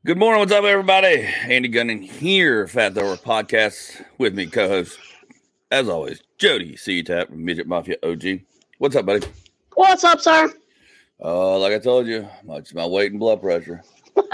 Good morning. What's up, everybody? Andy Gunnan here, Fat Thrower Podcast, with me, co-host, as always, Jody C-Tap from Midget Mafia OG. What's up, buddy? What's up, sir? Like I told you, much my weight and blood pressure.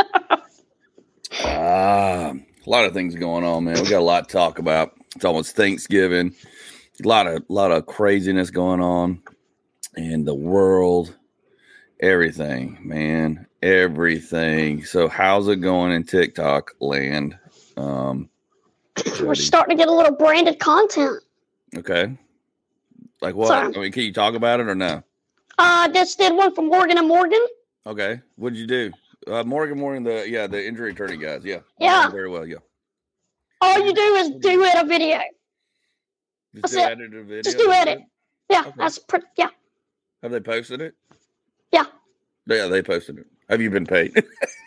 A lot of things going on, man. We got a lot to talk about. It's almost Thanksgiving. A lot of craziness going on in the world. Everything, man. Everything. So how's it going in TikTok land? We're starting to get a little branded content. Okay. Like what? Sorry. I mean, can you talk about it or no? Just did one from Morgan & Morgan. Okay. What'd you do? Morgan, the injury attorney guys. Yeah. Yeah. Very well, yeah. All you do is do it a video. Just That's it. edit a video? Just do edit. Yeah, Okay. that's pretty. Yeah, Have they posted it? yeah. Yeah, they posted it. Have you been paid?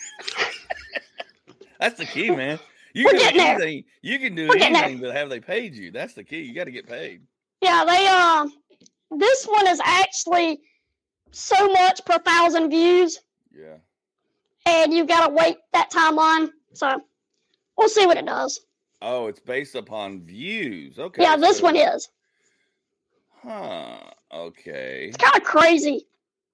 That's the key, man. You We're can do getting there. anything. You can do We're getting anything, but have they paid you? That's the key. You got to get paid. Yeah, this one is actually so much per 1,000 views, Yeah. and you gotta wait that timeline. So we'll see what it does. Oh, it's based upon views. Okay. Yeah, this so- one is. Huh. Okay. It's kind of crazy.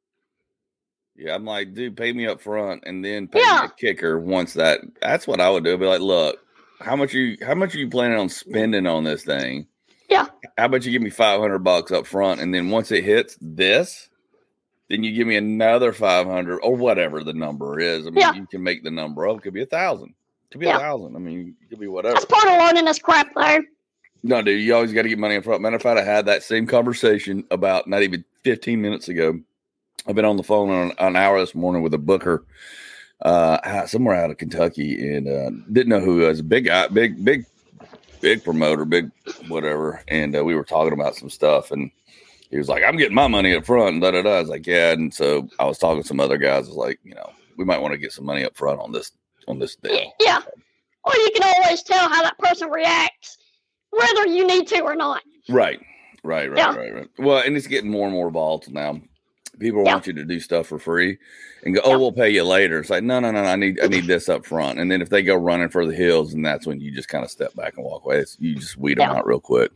Yeah, I'm like, dude, pay me up front and then pay Yeah. me a kicker once that's what I would do. I'd be like, look, how much are you planning on spending on this thing? Yeah. How about you give me $500 up front, and then once it hits this, then you give me another 500 or whatever the number is. I mean, Yeah. you can make the number up. It could be 1,000. It could be Yeah. 1,000. I mean, it could be whatever. That's part of learning this crap, though. No, dude, you always got to get money up front. Matter of fact, I had that same conversation about not even 15 minutes ago. I've been on the phone an hour this morning with a booker somewhere out of Kentucky, and didn't know who he was. Big guy, big promoter, big whatever. And we were talking about some stuff, and he was like, "I'm getting my money up front." And da. I was like, "Yeah." And so I was talking to some other guys. I was like, we might want to get some money up front on this deal. Yeah. Or you can always tell how that person reacts, whether you need to or not. Right. Yeah. Well, and it's getting more and more volatile now. People Yeah. want you to do stuff for free and go, Yeah. we'll pay you later. It's like, no, I need this up front. And then if they go running for the hills, and that's when you just kind of step back and walk away. You just weed them Yeah. out real quick.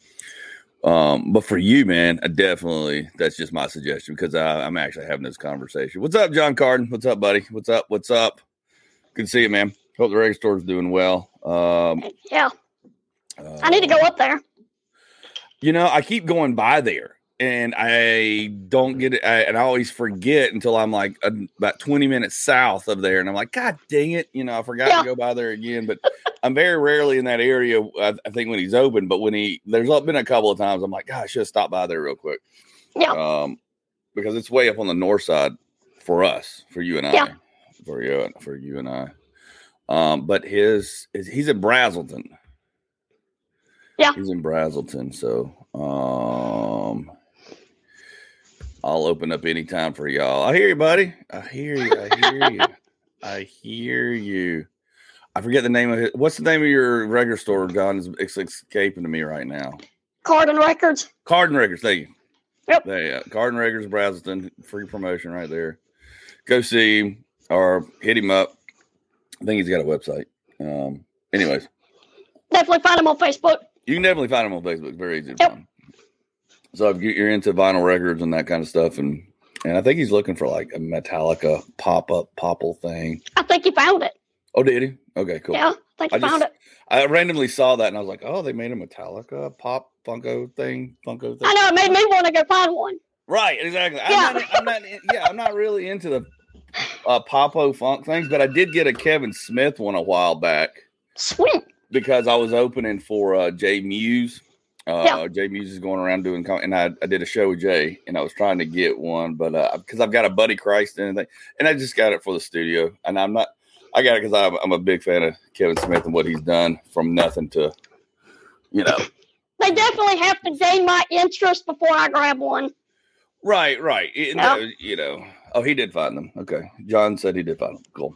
But for you, man, that's just my suggestion, because I'm actually having this conversation. What's up, John Carden? What's up, buddy? What's up? Good to see you, man. Hope the regular store's doing well. Yeah. I need to go up there. I keep going by there, and I don't get it. And I always forget until I'm like about 20 minutes south of there. And I'm like, God dang it. I forgot to go by there again. But I'm very rarely in that area, I think, when he's open. But there's been a couple of times I'm like, God, I should have stopped by there real quick. Yeah. Because it's way up on the north side for us, for you and I. Yeah. For you and I. But he's in Brazelton. Yeah. He's in Brazelton, so I'll open up anytime for y'all. I hear you, buddy. I hear you. I forget the name of it. What's the name of your regular store, John? It's escaping to me right now. Carden Records. Carden Records, thank you. Yep. There, Carden Records, Brazelton, free promotion right there. Go see him or hit him up. I think he's got a website. Anyways. Definitely find him on Facebook. You can definitely find him on Facebook. Very easy to find. So if you're into vinyl records and that kind of stuff, and I think he's looking for like a Metallica pop-up popple thing. I think he found it. Oh, did he? Okay, cool. Yeah, I think he found it. I randomly saw that and I was like, oh, they made a Metallica pop Funko thing. I know, it made me want to go find one. Right, exactly. Yeah. I'm not really into the popo funk things, but I did get a Kevin Smith one a while back. Sweet. Because I was opening for Jay Muse. Jay Muse is going around doing, and I did a show with Jay, and I was trying to get one, but because I've got a Buddy Christ and everything, and I just got it for the studio, and I got it because I'm a big fan of Kevin Smith and what he's done from nothing to, They definitely have to gain my interest before I grab one. Right. Oh, he did find them. Okay. John said he did find them. Cool.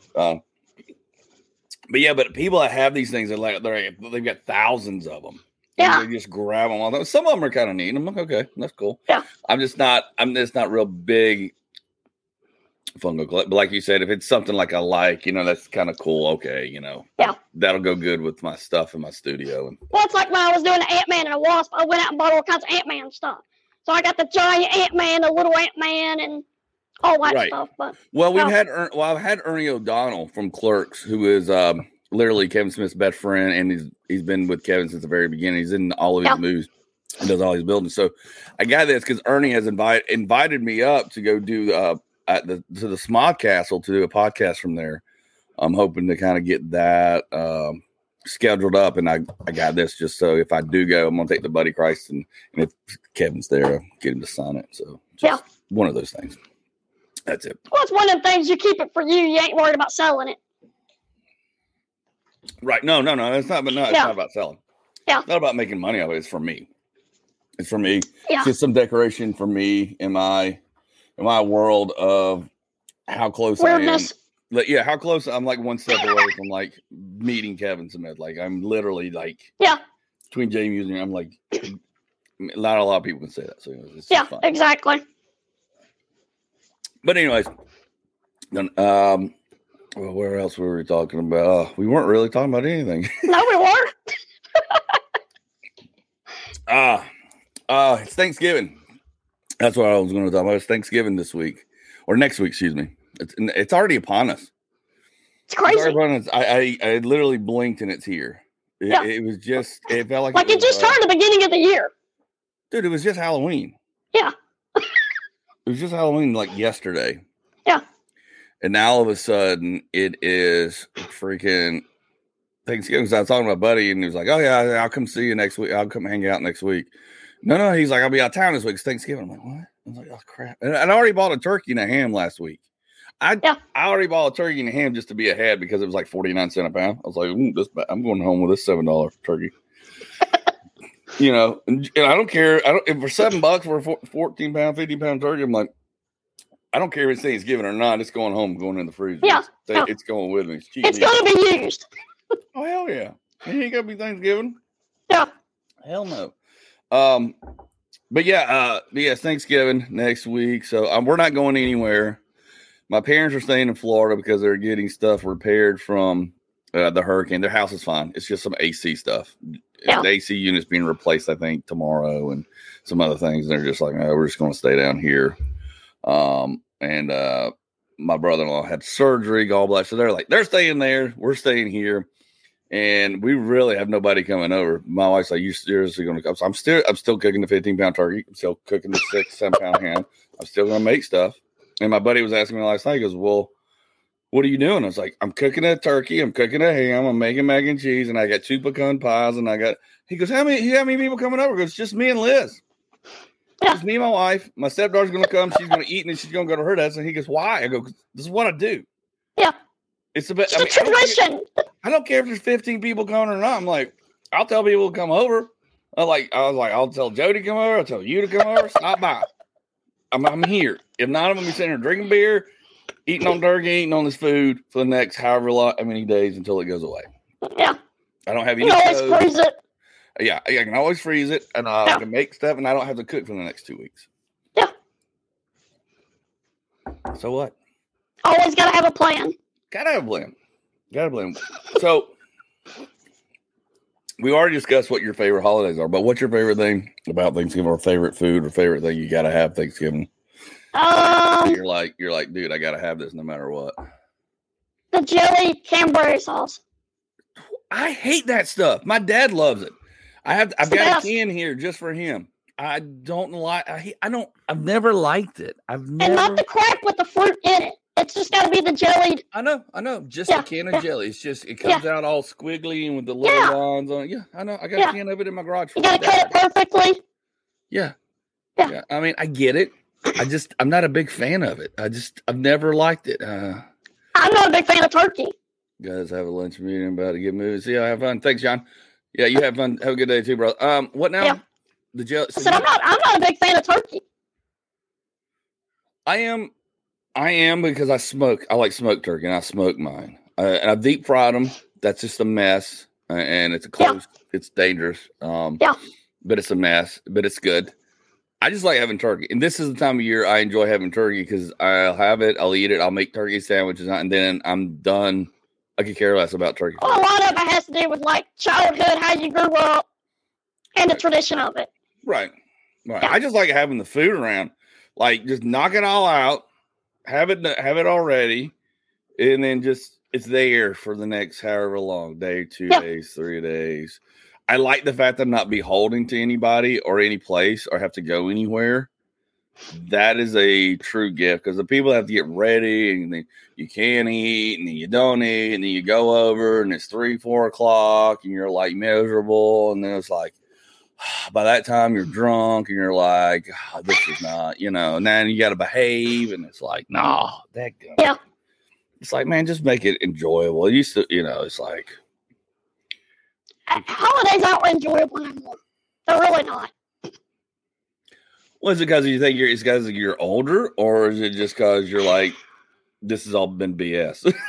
But people that have these things, they've got thousands of them. Yeah. They just grab them all. Some of them are kind of neat. I'm like, okay, that's cool. Yeah. I'm just not real big Fungo collect. But like you said, if it's something like I like, that's kind of cool. Okay, Yeah. that'll go good with my stuff in my studio. And Well, it's like when I was doing the Ant-Man and the Wasp, I went out and bought all kinds of Ant-Man stuff. So I got the giant Ant-Man, the little Ant-Man, and all that stuff. But I've had Ernie O'Donnell from Clerks, who is literally Kevin Smith's best friend, and he's been with Kevin since the very beginning. He's in all of his movies and does all his building. So I got this because Ernie has invited me up to go do to the Smod Castle to do a podcast from there. I'm hoping to kind of get that scheduled up, and I got this just so if I do go, I'm gonna take the Buddy Christ, and if Kevin's there, I'll get him to sign it. So just one of those things. That's it. Well, it's one of the things you keep it for you. You ain't worried about selling it. Right. No. It's not about selling. Yeah. It's not about making money of it. It's for me. It's for me. Yeah. It's just some decoration for me in my world of how close weirdness. I am. Yeah, how close I'm like one step away from like meeting Kevin Smith. Like I'm literally like between Jamie and I'm like not a lot of people can say that. So it's fun. Exactly. But anyways, well, where else were we talking about? We weren't really talking about anything. No, we weren't. It's Thanksgiving. That's what I was going to talk about. It's Thanksgiving this week or next week. Excuse me. It's already upon us. It's crazy. I literally blinked and it's here. It was just. It felt like it just turned the beginning of the year. Dude, it was just Halloween. Yeah. It was just Halloween like yesterday. Yeah. And now all of a sudden it is freaking Thanksgiving. So I was talking to my buddy and he was like, oh yeah, I'll come see you next week. I'll come hang out next week. No. He's like, I'll be out of town this week. It's Thanksgiving. I'm like, what? I was like, oh crap. And I already bought a turkey and a ham last week. I already bought a turkey and a ham just to be ahead because it was like 49 cents a pound. I was like, I'm going home with this $7 turkey. And I don't care. If for $7 for a 14 pound, 15 pound turkey, I'm like, I don't care if it's Thanksgiving or not. It's going home, going in the freezer. Yeah. It's going with me. It's going to be used. Oh, hell yeah. It ain't going to be Thanksgiving. Yeah. Hell no. But it's Thanksgiving next week. So we're not going anywhere. My parents are staying in Florida because they're getting stuff repaired from the hurricane. Their house is fine. It's just some AC stuff. Yeah. The AC unit's being replaced, I think, tomorrow and some other things. They're just like, we're just going to stay down here. And my brother-in-law had surgery, gallbladder. So they're staying there. We're staying here. And we really have nobody coming over. My wife's like, you seriously going to come? So I'm still cooking the 15-pound turkey. I'm still cooking the 7-pound ham. I'm still going to make stuff. And my buddy was asking me last night, he goes, well, what are you doing? I was like, I'm cooking a turkey. I'm cooking a ham. I'm making mac and cheese. And I got 2 pecan pies. And he goes, how many people coming over? He goes, just me and Liz. Yeah. It's me and my wife. My stepdaughter's going to come. She's going to eat and then she's going to go to her dad's. And he goes, why? I go, this is what I do. Yeah. It's a bit. It's a tradition. I don't care if there's 15 people coming or not. I'm like, I'll tell people to come over. I was like, I'll tell Jody to come over. I'll tell you to come over. Stop by. I'm here. If not, I'm going to be sitting here drinking beer, eating on turkey, eating on this food for the next however many days until it goes away. Yeah. I don't have any. You always freeze it. Yeah, I can always freeze it, and I can make stuff, and I don't have to cook for the next 2 weeks. Yeah. So what? Always got to have a plan. Gotta have a plan. So we already discussed what your favorite holidays are, but what's your favorite thing about Thanksgiving, or favorite food, or favorite thing you gotta have Thanksgiving? You're like, dude, I gotta have this no matter what. The jelly cranberry sauce. I hate that stuff. My dad loves it. I've got a can here just for him. I don't like. I've never liked it. And not the crap with the fruit in it. It's just got to be the jellied. I know. Just a can of jelly. It's just, it comes out all squiggly and with the little lines on it. Yeah, I know. I got a can of it in my garage. You got to cut it perfectly. Yeah. I mean, I get it. I'm not a big fan of it. I've never liked it. I'm not a big fan of turkey. Guys, have a lunch meeting, about to get moving. See, I have fun. Thanks, John. Yeah, you have fun. Have a good day too, bro. What now? Yeah. The jelly. So I'm not a big fan of turkey. I am because I smoke. I like smoked turkey, and I smoke mine. And I deep fried them. That's just a mess, and it's a close. It's dangerous. But it's a mess. But it's good. I just like having turkey. And this is the time of year I enjoy having turkey because I'll have it, I'll eat it, I'll make turkey sandwiches, and then I'm done. I could care less about turkey. Well, a lot of it has to do with like childhood, how you grew up, and the tradition of it. Right. Yeah. I just like having the food around. Like, just knock it all out, have it already, and then just it's there for the next however long, day, 2 days, 3 days. I like the fact that I'm not beholden to anybody or any place or have to go anywhere. That is a true gift because the people have to get ready and then you can't eat and then you don't eat and then you go over and it's 3-4 o'clock and you're like miserable. And then it's like, by that time you're drunk and you're like, oh, this is not, now you got to behave. And it's like, no, that gun. Yeah. It's like, man, just make it enjoyable. It used to, it's like. Holidays aren't enjoyable anymore. They're really not. Well, is it because you think it's because you're older, or is it just because you're like, this has all been BS? No,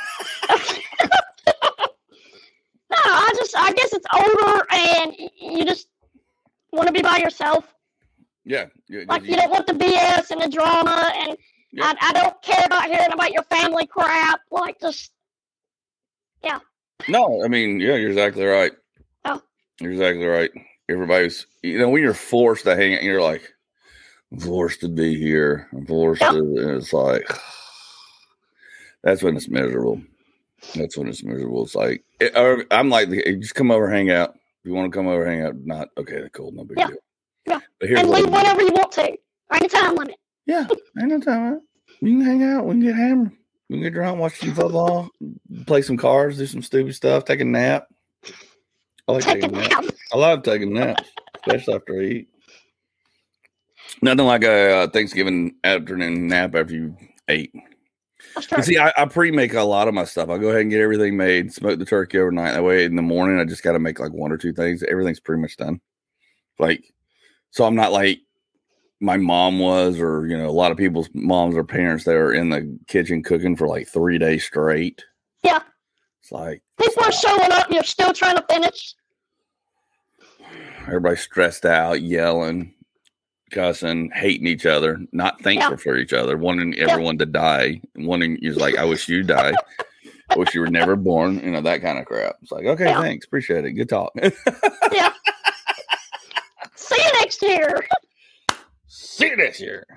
I guess it's older, and you just want to be by yourself. Yeah. Like you don't want the BS and the drama, and I don't care about hearing about your family crap. Like just, yeah. No, I mean, yeah, you're exactly right. Oh. You're exactly right. Everybody's, when you're forced to hang out, you're like, I'm forced to be here. I'm forced to, and it's like, that's when it's miserable. That's when it's miserable. It's like, I'm like, just come over, hang out. If you want to come over, hang out. Not, okay, cool, no big deal. Yeah. But and leave whenever you want to. Ain't a time limit. Yeah, ain't no time limit. You can hang out. We can get hammered. We can get drunk, watch some football, play some cards, do some stupid stuff, take a nap. I like taking naps. I love taking naps, especially after I eat. Nothing like a Thanksgiving afternoon nap after you ate. You see, I pre-make a lot of my stuff. I go ahead and get everything made, smoke the turkey overnight. That way in the morning, I just got to make like 1 or 2 things. Everything's pretty much done. Like, so I'm not like my mom was, or, a lot of people's moms or parents that are in the kitchen cooking for like 3 days straight. Yeah. It's like. People are showing up, you're still trying to finish. Everybody's stressed out, yelling, cussing, hating each other, not thankful for each other, wanting everyone to die, wanting you're like, I wish you died. I wish you were never born, that kind of crap. It's like, okay, thanks, appreciate it. Good talk. Yeah. See you next year. See you next year.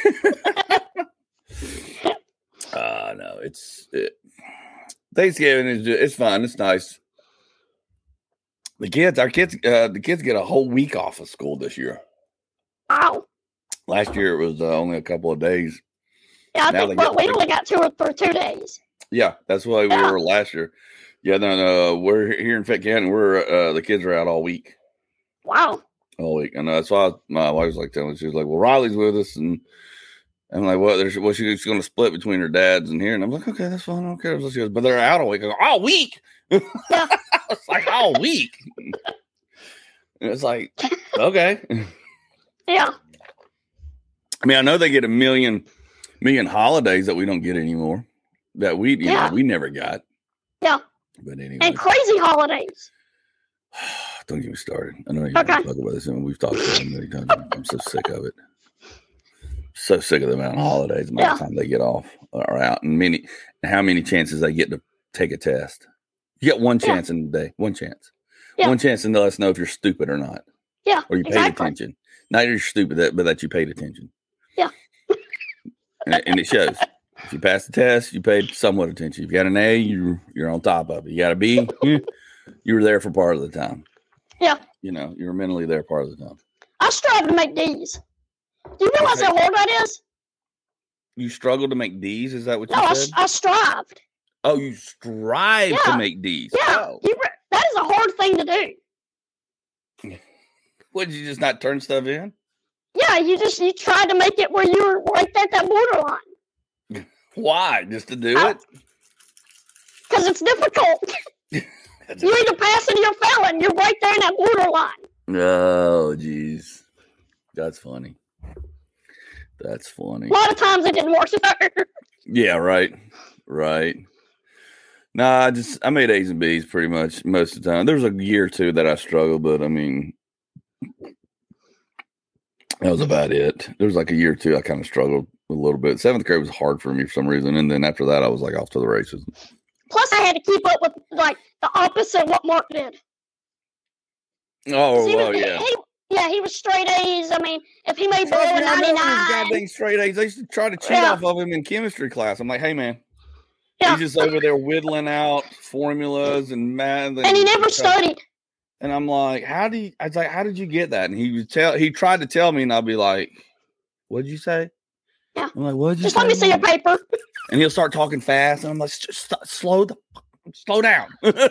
No, Thanksgiving it's fun. It's nice. The kids get a whole week off of school this year. Wow. Last year it was only a couple of days. Yeah, I think we only got 2 or 2 days. Yeah, that's why we were last year. Yeah, no, we're here in Fayette County. We're the kids are out all week. Wow. All week, and that's why my wife was like telling me, she was like, "Well, Riley's with us," and I'm like, "Well, she's going to split between her dads and here," and I'm like, "Okay, that's fine, I don't care." So she goes, "But they're out all week." I go, "All week." Yeah. It's like all week. And it's like, okay. Yeah. I mean, I know they get a million holidays that we don't get anymore. That we we never got. Yeah. But anyway. And crazy holidays. Don't get me started. I know you want to talk about this, and we've talked about it many times. I'm so sick of it. So sick of the amount of holidays, the amount of time they get off or out, and how many chances they get to take a test. You get one chance in the day. One chance. Yeah. One chance to let us know if you're stupid or not. Yeah. Or you paid attention. Not you're stupid, but that you paid attention. Yeah. and it shows. If you pass the test, you paid somewhat attention. If you got an A, you're on top of it. You got a B, you were there for part of the time. Yeah. You were mentally there part of the time. I strive to make D's. Do you realize how hard that is? You struggled to make D's? Is that what you said? I strived. Oh, you strive to make D's. Yeah. Oh. That is a hard thing to do. What, did you just not turn stuff in? Yeah, you tried to make it where you were right there at that borderline. Why? Just to do it? Because it's difficult. You either pass it or you're failing. You're right there in that borderline. Oh, jeez. That's funny. That's funny. A lot of times it didn't work. Yeah, right. Right. Nah, I made A's and B's pretty much most of the time. There was a year or two that I struggled, but I mean, That was about it. There was like a year or two I kind of struggled a little bit. 7th grade was hard for me for some reason. And then after that, I was like off to the races. Plus, I had to keep up with like the opposite of what Mark did. Oh, well, yeah. He was straight A's. I mean, if he made below a 99. Goddamn straight A's. I used to try to cheat off of him in chemistry class. I'm like, hey, man. Yeah. He's just over there whittling out formulas and math. And he never studied. And I'm like, how did you get that? And he tried to tell me, and I'll be like, what'd you say? Yeah. I'm like, what'd you just say? Let me see your paper. And he'll start talking fast, and I'm like, just slow down.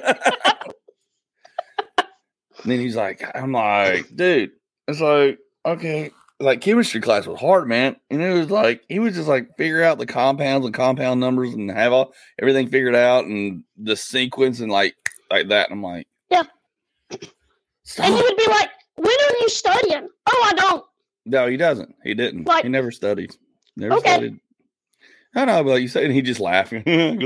And then he's like, I'm like, dude, it's like, okay. Like chemistry class was hard, man. And it was like, he was just like figure out the compounds and compound numbers and have everything figured out and the sequence and like that. And I'm like, yeah. Stop. And he would be like, when are you studying? Oh, I don't. No, he doesn't. He didn't. He never studied. Never okay. studied. I know, but like you said, and he just laughing.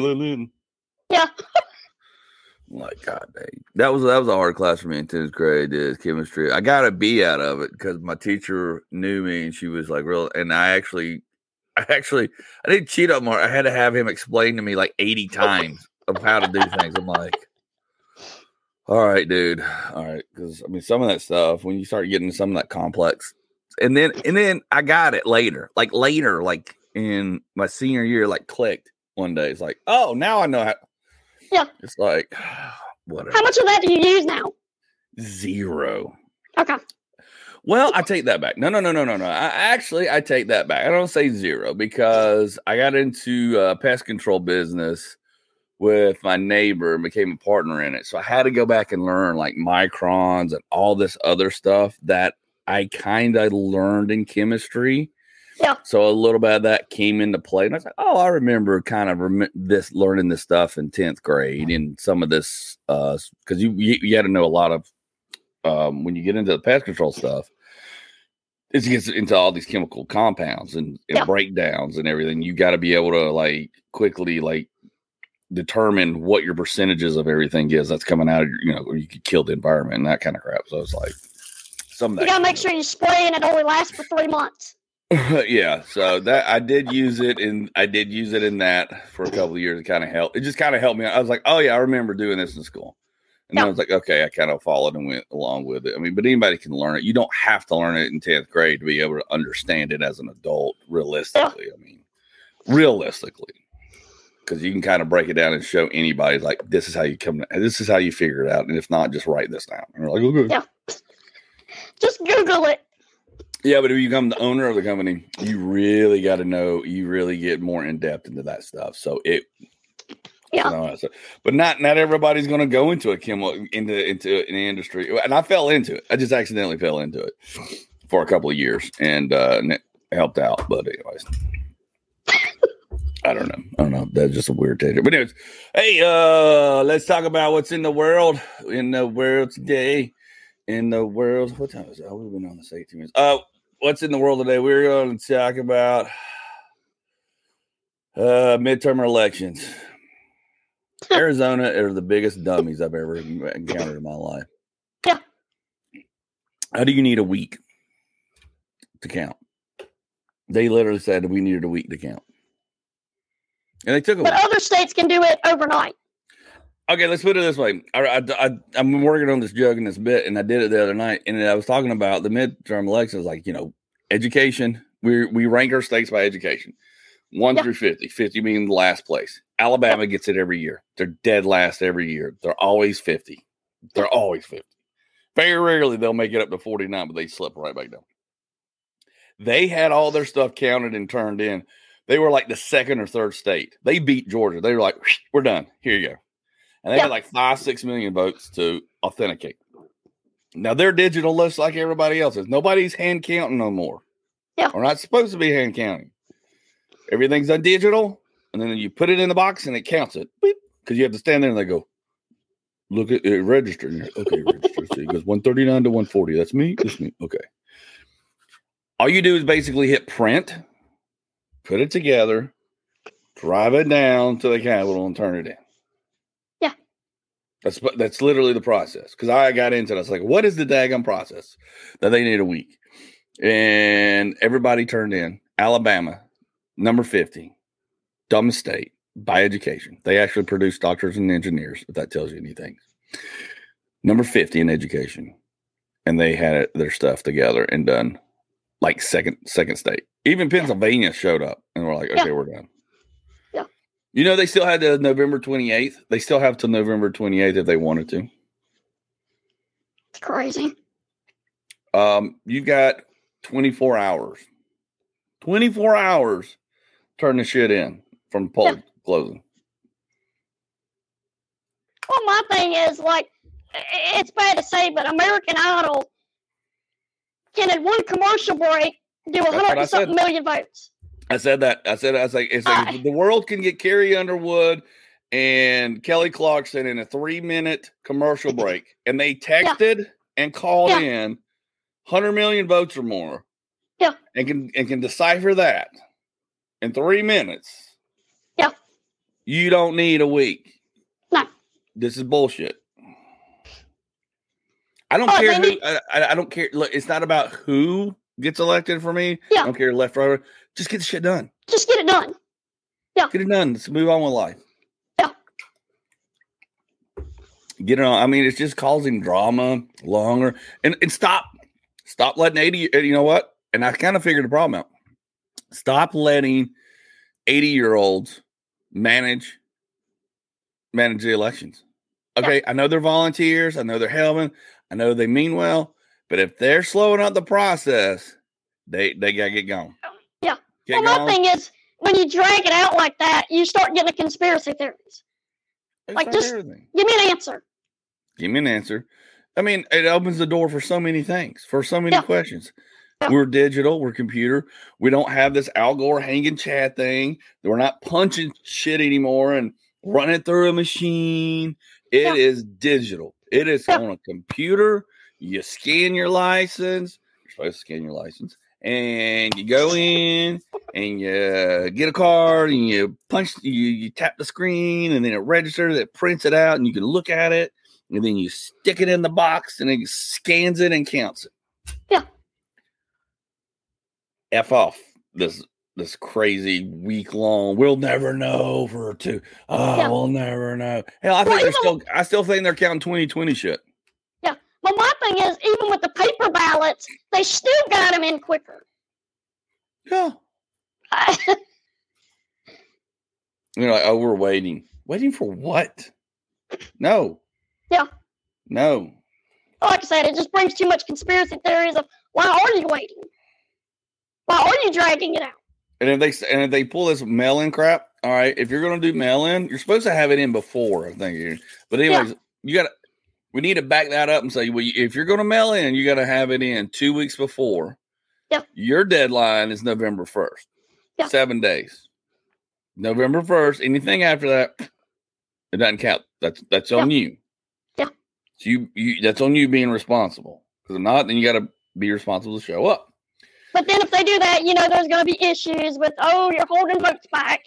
Yeah. Like, God dang. That was a hard class for me in 10th grade, is chemistry. I got a B out of it because my teacher knew me and she was like real. And I didn't cheat on Mark. I had to have him explain to me like 80 times of how to do things. I'm like, all right, dude. All right. Because I mean, some of that stuff, when you start getting some of that complex, and then I got it later, like in my senior year, like clicked one day. It's like, oh, now I know how. Yeah. It's like, whatever. How much of that do you use now? 0. Okay. Well, I take that back. No. I take that back. I don't say 0 because I got into pest control business with my neighbor and became a partner in it. So I had to go back and learn like microns and all this other stuff that I kind of learned in chemistry. Yeah. So a little bit of that came into play. And I was like, oh, I remember kind of learning this stuff in 10th grade and some of this, because you had to know a lot of, when you get into the pest control stuff, it gets into all these chemical compounds and breakdowns and everything. You got to be able to like quickly like determine what your percentages of everything is that's coming out of your, or you could kill the environment and that kind of crap. So it's like some of that. You got to make sure you spray and it only lasts for 3 months. Yeah, so that I did use it in that for a couple of years. It kind of helped. It just kind of helped me. I was like, oh yeah, I remember doing this in school. And then I was like, okay, I kind of followed and went along with it. I mean, but anybody can learn it. You don't have to learn it in 10th grade to be able to understand it as an adult, realistically. I mean, realistically. Because you can kind of break it down and show anybody like this is how you figure it out. And if not, just write this down. And you're like, okay. Yeah. Just Google it. Yeah, but if you become the owner of the company, you really got to know. You really get more in depth into that stuff. So but not everybody's going to go into into an industry. And I fell into it. I just accidentally fell into it for a couple of years, and it helped out. But anyways, I don't know. That's just a weird tangent. But anyways, hey, let's talk about what's in the world today. In the world, what time is it? We've been on this 18 minutes. What's in the world today? We're going to talk about midterm elections. Arizona are the biggest dummies I've ever encountered in my life. Yeah. How do you need a week to count? They literally said we needed a week to count. And they took a week. But other states can do it overnight. Okay, let's put it this way. I'm working on this joke in this bit, and I did it the other night. And I was talking about the midterm elections, like, education. We rank our states by education, 1 through 50. 50 being the last place. Alabama gets it every year. They're dead last every year. They're always 50. They're always 50. Very rarely they'll make it up to 49, but they slip right back down. They had all their stuff counted and turned in. They were like the second or third state. They beat Georgia. They were like, we're done. Here you go. And they had like 5-6 million votes to authenticate. Now they're digital lists like everybody else is. Nobody's hand counting no more. Yeah. We're not supposed to be hand counting. Everything's done digital, and then you put it in the box and it counts it. Because you have to stand there and they go, look at it, register. And okay, register. So it goes 139 to 140. That's me. That's me. Okay. All you do is basically hit print, put it together, drive it down to the Capitol and turn it in. That's literally the process. Because I got into it. I was like, what is the daggum process that they need a week? And everybody turned in. Alabama, number 50, dumbest state by education. They actually produce doctors and engineers, if that tells you anything. Number 50 in education. And they had their stuff together and done like second state. Even Pennsylvania showed up and we're like, okay, we're done. Yeah. You know, they still had the November 28th. They still have till November 28th if they wanted to. It's crazy. You got 24 hours. 24 hours turn the shit in from poll closing. Well, my thing is, like, it's bad to say, but American Idol can, in one commercial break, do 100-something million votes. I said that. I was like, it's like the world can get Carrie Underwood and Kelly Clarkson in a 3-minute commercial break, and they texted and called in 100 million votes or more. Yeah. And can decipher that in 3 minutes. Yeah. You don't need a week. No. This is bullshit. I don't care who. I don't care. Look, it's not about who gets elected for me. Yeah. I don't care left or right. Just get the shit done. Just get it done. Yeah. Get it done. Let's move on with life. Yeah. Get it on. I mean, it's just causing drama longer. And stop letting 80. You know what? And I kind of figured the problem out. Stop letting 80-year-olds manage the elections. Okay, I know they're volunteers. I know they're helping. I know they mean well. But if they're slowing up the process, they got to get going. Yeah. My thing is, when you drag it out like that, you start getting the conspiracy theories. Like, just everything. Give me an answer. Give me an answer. I mean, it opens the door for so many things, for so many questions. Yeah. We're digital. We're computer. We don't have this Al Gore hanging chat thing. We're not punching shit anymore and running through a machine. It is digital. It is on a computer. You scan your license. You're supposed to scan your license. And you go in and you get a card and you punch, you tap the screen and then it registers, it prints it out and you can look at it. And then you stick it in the box and it scans it and counts it. Yeah. F off this crazy week-long, we'll never know for two. We'll never know. Hell, I still think they're counting 2020 shit. Yeah. Well, my thing is, even with the paper ballots, they still got them in quicker. Yeah. You're like, oh, we're waiting. Waiting for what? No. Yeah. No. Like I said, it just brings too much conspiracy theories of why are you waiting? Why are you dragging it out? And if they pull this mail-in crap, all right, if you're going to do mail-in, you're supposed to have it in before, I think. But anyways, we need to back that up and say, well, if you're going to mail in, you got to have it in 2 weeks before. Yeah. Your deadline is November 1st. Yeah. 7 days. November 1st, anything after that, it doesn't count. That's on you. Yeah. So you that's on you being responsible. Because if not, then you got to be responsible to show up. But then if they do that, there's going to be issues with, you're holding votes back.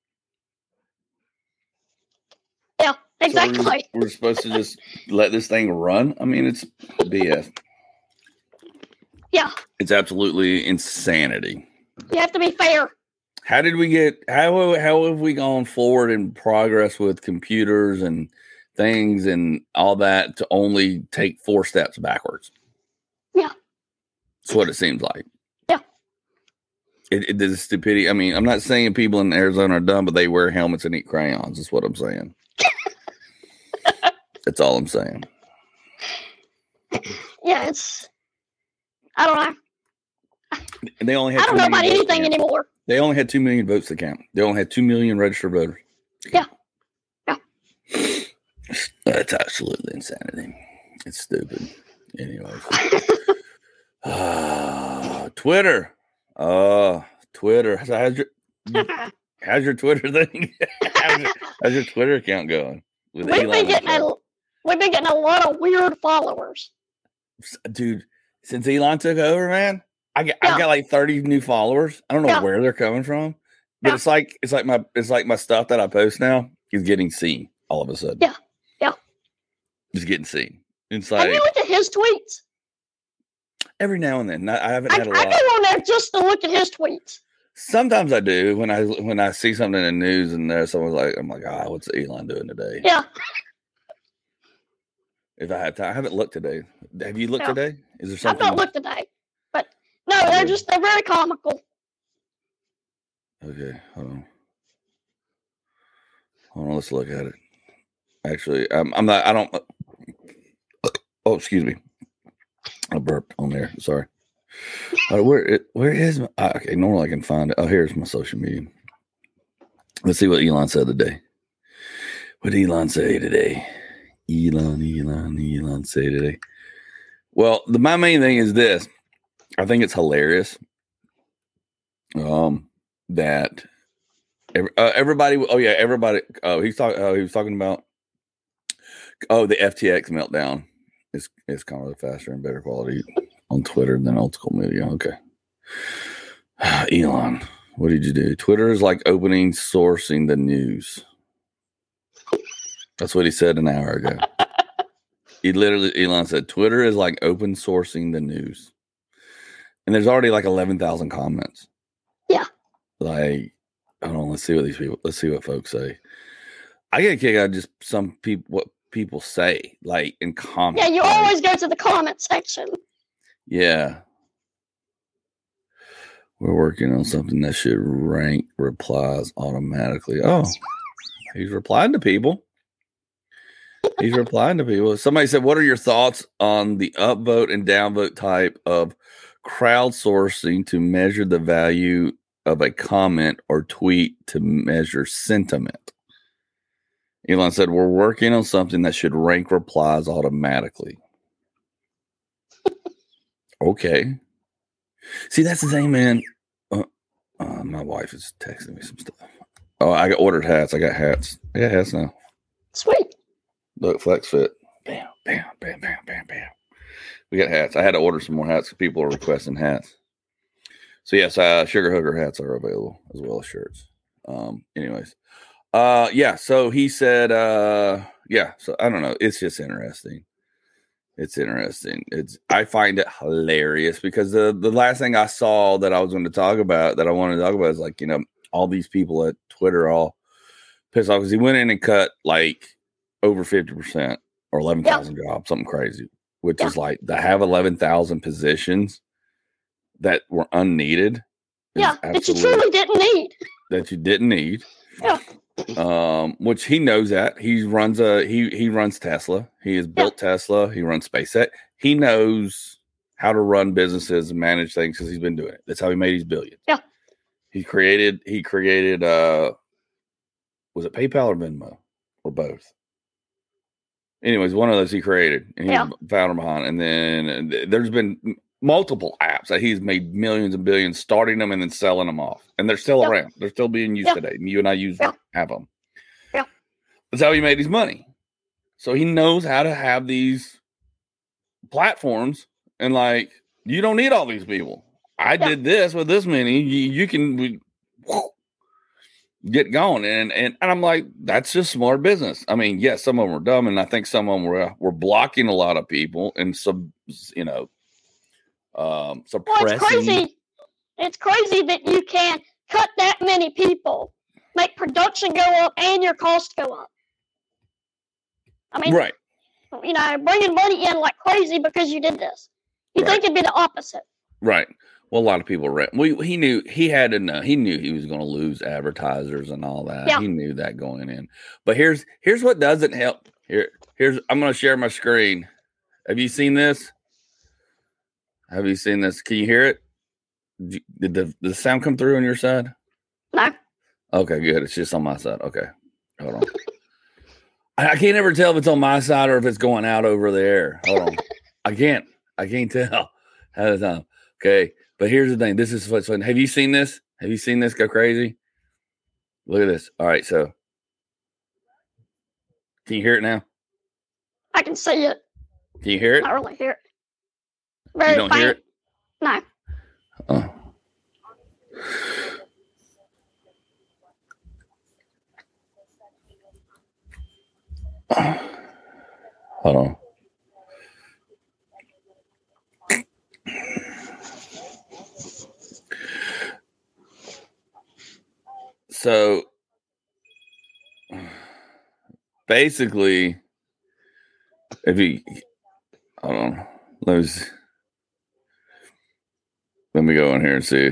Yeah, exactly. So we're supposed to just let this thing run? I mean, it's BS. Yeah. It's absolutely insanity. You have to be fair. How have we gone forward in progress with computers and things and all that to only take 4 steps backwards? Yeah. That's what it seems like. Yeah. It is stupidity. I mean, I'm not saying people in Arizona are dumb, but they wear helmets and eat crayons. That's what I'm saying. That's all I'm saying. Yeah, I don't know. They only had I don't know about anything anymore. They only had 2 million votes to count. They only had 2 million registered voters. Yeah. Yeah. That's absolutely insanity. It's stupid. Anyways. Twitter. Twitter. So how's your Twitter thing? how's your Twitter account going? We've been getting a lot of weird followers. Dude, since Elon took over, man, I got like 30 new followers. I don't know where they're coming from, but it's like my stuff that I post now is getting seen all of a sudden. Yeah, yeah, it's getting seen. It's like, have you looked at his tweets? Every now and then. I haven't had a lot. I go on there just to look at his tweets. Sometimes I do when I see something in the news and there's someone's like, I'm like, what's Elon doing today? Yeah. If I have time, I haven't looked today. Have you looked today? Is there something? I've not looked today, but no, they're very comical. Okay, hold on. Let's look at it. Actually, I'm not. I don't. Oh, excuse me. I burped on there. Sorry. Where is my? Okay, normally I can find it. Oh, here's my social media. Let's see what Elon said today. What did Elon say today? Elon say today. Well, my main thing is this. I think it's hilarious. That everybody. Oh yeah, everybody. Oh, he was talking about. Oh, the FTX meltdown is kind of faster and better quality on Twitter than old school media. Okay. Elon, what did you do? Twitter is like opening sourcing the news. That's what he said an hour ago. Elon said, Twitter is like open sourcing the news. And there's already like 11,000 comments. Yeah. Like, hold on, let's see what folks say. I get a kick out of just what people say, like in comments. Yeah, you always go to the comment section. Yeah. We're working on something that should rank replies automatically. Oh, he's replying to people. Somebody said, what are your thoughts on the upvote and downvote type of crowdsourcing to measure the value of a comment or tweet to measure sentiment? Elon said, we're working on something that should rank replies automatically. Okay. See, that's the thing, man. My wife is texting me some stuff. Oh, I ordered hats. I got hats now. Sweet. Look, Flex Fit. Bam, bam, bam, bam, bam, bam. We got hats. I had to order some more hats because people are requesting hats. So yes, Sugar Hooker hats are available as well as shirts. Anyways. Yeah, so he said, so I don't know. It's just interesting. I find it hilarious because the last thing I saw that I wanted to talk about is like, all these people at Twitter all pissed off because he went in and cut like over 50% or 11,000 jobs, something crazy, which is like to have 11,000 positions that were unneeded. Yeah, that you truly didn't need. That you didn't need. Yeah. Which he knows that he runs Tesla. He has built Tesla. He runs SpaceX. He knows how to run businesses and manage things because he's been doing it. That's how he made his billions. Yeah. He created was it PayPal or Venmo or both? Anyways, one of those he created and he's the founder behind. And then there's been multiple apps that he's made millions and billions starting them and then selling them off. And they're still around. They're still being used today. You and I have them. Yeah. That's how he made his money. So he knows how to have these platforms and like, you don't need all these people. I did this with this many. You can get going. And I'm like, that's just smart business. I mean, yes, some of them were dumb. And I think some of them were blocking a lot of people and suppressing. Well, it's crazy that you can cut that many people, make production go up, and your costs go up. I mean, right? Bringing money in like crazy because you did this. You think it'd be the opposite, right? Well, a lot of people he knew he had to know. He knew he was going to lose advertisers and all that. Yeah. He knew that going in. But here's what doesn't help. Here's I'm going to share my screen. Have you seen this? Can you hear it? Did the sound come through on your side? No. Okay, good. It's just on my side. Okay. Hold on. I can't ever tell if it's on my side or if it's going out over there. Hold on. I can't tell. Okay. But here's the thing. This is what's fun. Have you seen this? Have you seen this go crazy? Look at this. All right. So can you hear it now? I can see it. Can you hear it? I really hear it. You don't hear it? No. Oh. Hold on. So basically, if you, hold on, let me go in here and see.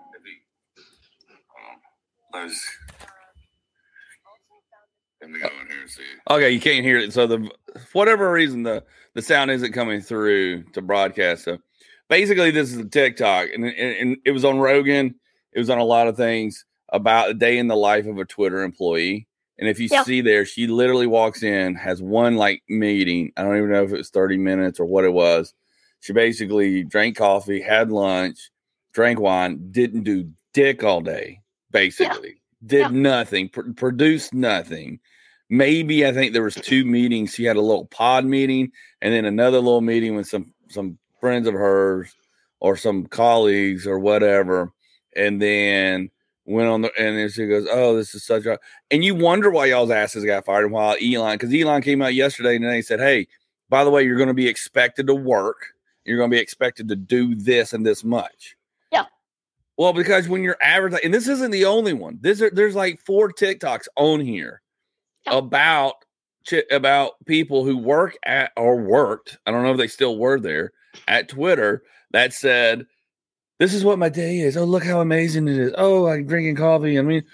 Okay, you can't hear it. So for whatever reason, the sound isn't coming through to broadcast. So basically, this is a TikTok, and it was on Rogan. It was on a lot of things about a day in the life of a Twitter employee. And if you see there, she literally walks in, has one like meeting. I don't even know if it was 30 minutes or what it was. She basically drank coffee, had lunch, drank wine, didn't do dick all day, basically. Did nothing, produced nothing. Maybe I think there was 2 meetings. She had a little pod meeting and then another little meeting with some friends of hers or some colleagues or whatever. And then went on and then she goes, "Oh, this is such a," and you wonder why y'all's asses got fired. And while because Elon came out yesterday and they said, "Hey, by the way, you're going to be expected to work. You're going to be expected to do this and this much." Yeah. Well, because when you're advertising, and this isn't the only one. There's like 4 TikToks on here about people who work at or worked. I don't know if they still were there at Twitter that said, "This is what my day is. Oh, look how amazing it is. Oh, I'm drinking coffee." I mean,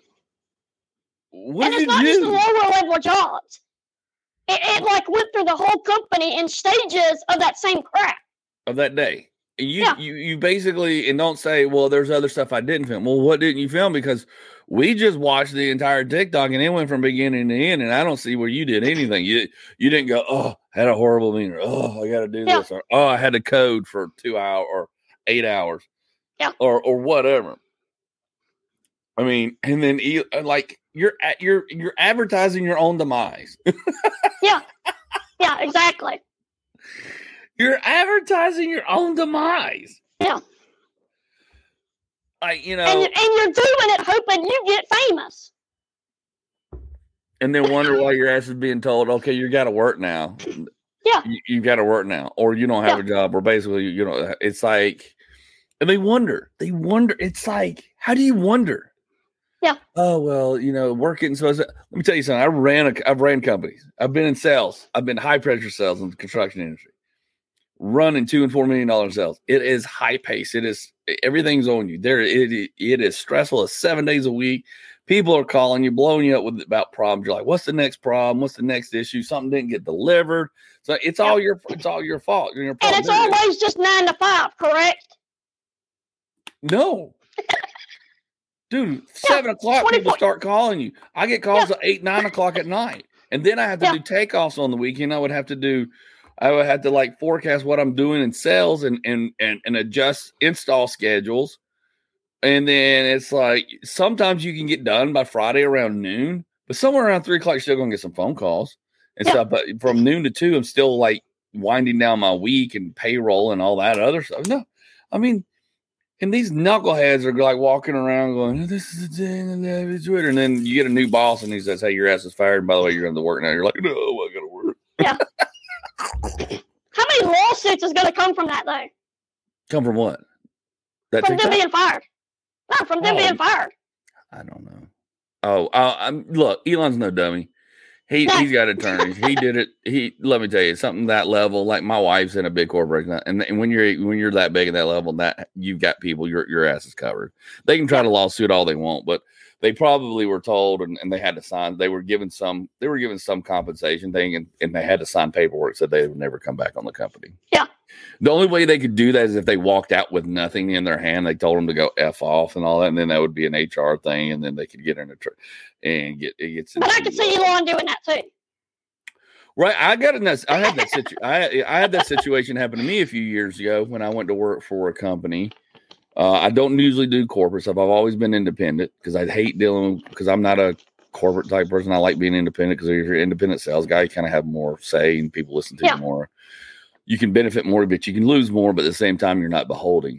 what and it's not just the lower level jobs. It like went through the whole company in stages of that same crap. Of that day. You basically, and don't say, "Well, there's other stuff I didn't film." Well, what didn't you film? Because we just watched the entire TikTok and it went from beginning to end, and I don't see where you did anything. You didn't go, "Oh, I had a horrible meeting," or, "Oh, I got to do this," or, "Oh, I had to code for 2 hours or 8 hours." Or whatever. I mean, and then like you're advertising your own demise. Yeah, exactly. You're advertising your own demise. Yeah. And you're doing it hoping you get famous. And then wonder why your ass is being told, "Okay, you got to work now." Yeah. You got to work now, or you don't have a job, or basically, it's like. And they wonder. It's like, how do you wonder? Yeah. Oh, well, working. So let me tell you something. I've ran companies. I've been in sales. I've been high pressure sales in the construction industry, running $2 and $4 million sales. It is high pace. Everything's on you there. It is stressful. It's 7 days a week. People are calling you, blowing you up about problems. You're like, "What's the next problem? What's the next issue? Something didn't get delivered." So it's all your fault. And it's always just 9 to 5, correct? No. Dude, 7 o'clock, people start calling you. I get calls at 8, 9 o'clock at night. And then I have to do takeoffs on the weekend. I would have to like forecast what I'm doing in sales and adjust install schedules. And then it's like, sometimes you can get done by Friday around noon, but somewhere around 3 o'clock, you're still going to get some phone calls and stuff. But from noon to 2, I'm still like winding down my week and payroll and all that other stuff. No, I mean, and these knuckleheads are like walking around going, "This is the thing on Twitter." And then you get a new boss and he says, "Hey, your ass is fired. And by the way, you're going to work now." You're like, "No, I got to work." Yeah. How many lawsuits is going to come from that, though? Come from what? From them being fired. No, from them being fired. I don't know. Look, Elon's no dummy. He's got attorneys. He did it. Let me tell you, something that level, like my wife's in a big corporation, and when you're that big at that level, that you've got people, your ass is covered. They can try to lawsuit all they want, but they probably were told and they had to sign. They were given some compensation thing, and they had to sign paperwork said they would never come back on the company. Yeah. The only way they could do that is if they walked out with nothing in their hand. They told them to go F off and all that, and then that would be an HR thing, and then they could get in and get it. But I could see Elon doing that too. Right, I had that situation happen to me a few years ago when I went to work for a company. I don't usually do corporate stuff. I've always been independent because I hate dealing because I'm not a corporate type person. I like being independent because if you're an independent sales guy, you kind of have more say and people listen to you more. You can benefit more, but you can lose more. But at the same time, you're not beholding.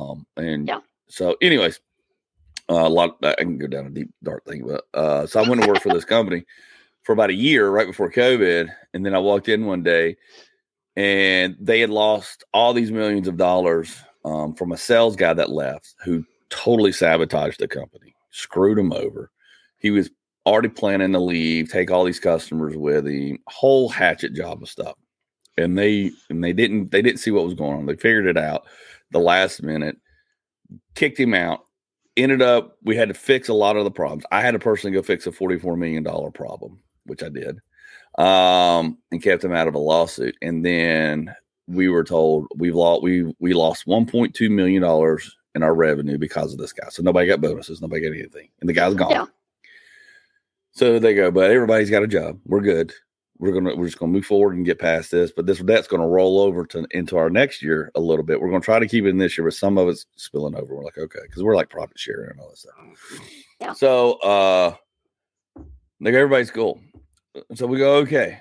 So, anyways, I can go down a deep dark thing, but so I went to work for this company for about a year right before COVID, and then I walked in one day, and they had lost all these millions of dollars from a sales guy that left who totally sabotaged the company. screwed him over. He was already planning to leave, take all these customers with him, whole hatchet job of stuff. And they didn't see what was going on. They figured it out the last minute, kicked him out. Ended up, we had to fix a lot of the problems. I had to personally go fix a $44 million problem, which I did, and kept him out of a lawsuit. And then we were told we lost $1.2 million in our revenue because of this guy. So nobody got bonuses, nobody got anything, and the guy's gone. Yeah. So they go, but everybody's got a job. We're good. We're just gonna move forward and get past this. But this debt's gonna roll over into our next year a little bit. We're gonna try to keep it in this year, but some of it's spilling over. We're like, okay, because we're like profit sharing and all that stuff. Yeah. So they go, everybody's cool. So we go, okay.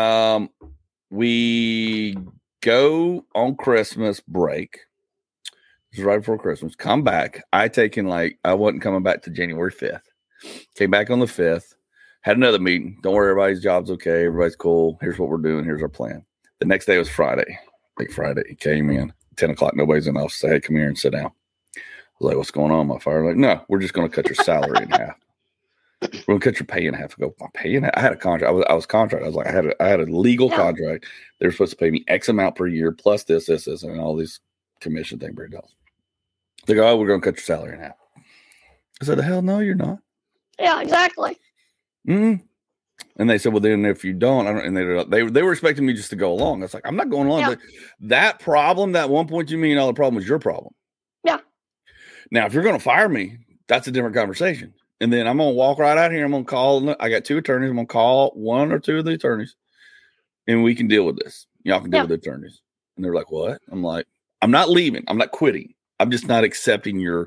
We go on Christmas break. This is right before Christmas. Come back. I wasn't coming back to January 5th. Came back on the 5th. Had another meeting. Don't worry, everybody's job's okay. Everybody's cool. Here's what we're doing. Here's our plan. The next day was Friday. Like Friday, he came in 10 o'clock. Nobody's in the office. Hey, come here and sit down. I was like, what's going on, my fire? Like, no, we're just going to cut your salary in half. We're going to cut your pay in half. I go, my pay in half? I had a contract. I was contract. I was like, I had a legal contract. They were supposed to pay me X amount per year plus this, and all these commission thing. They go, oh, we're going to cut your salary in half. I said, the hell no, you're not. Yeah, exactly. Mm-hmm. And they said, well, then if you don't, and they were expecting me just to go along. I was like, I'm not going along. Yeah. That problem, that $1.2 million problem was your problem. Yeah. Now, if you're going to fire me, that's a different conversation. And then I'm going to walk right out here. I'm going to call. I got 2 attorneys. I'm going to call 1 or 2 of the attorneys, and we can deal with this. Y'all can deal with the attorneys. And they're like, what? I'm like, I'm not leaving. I'm not quitting. I'm just not accepting your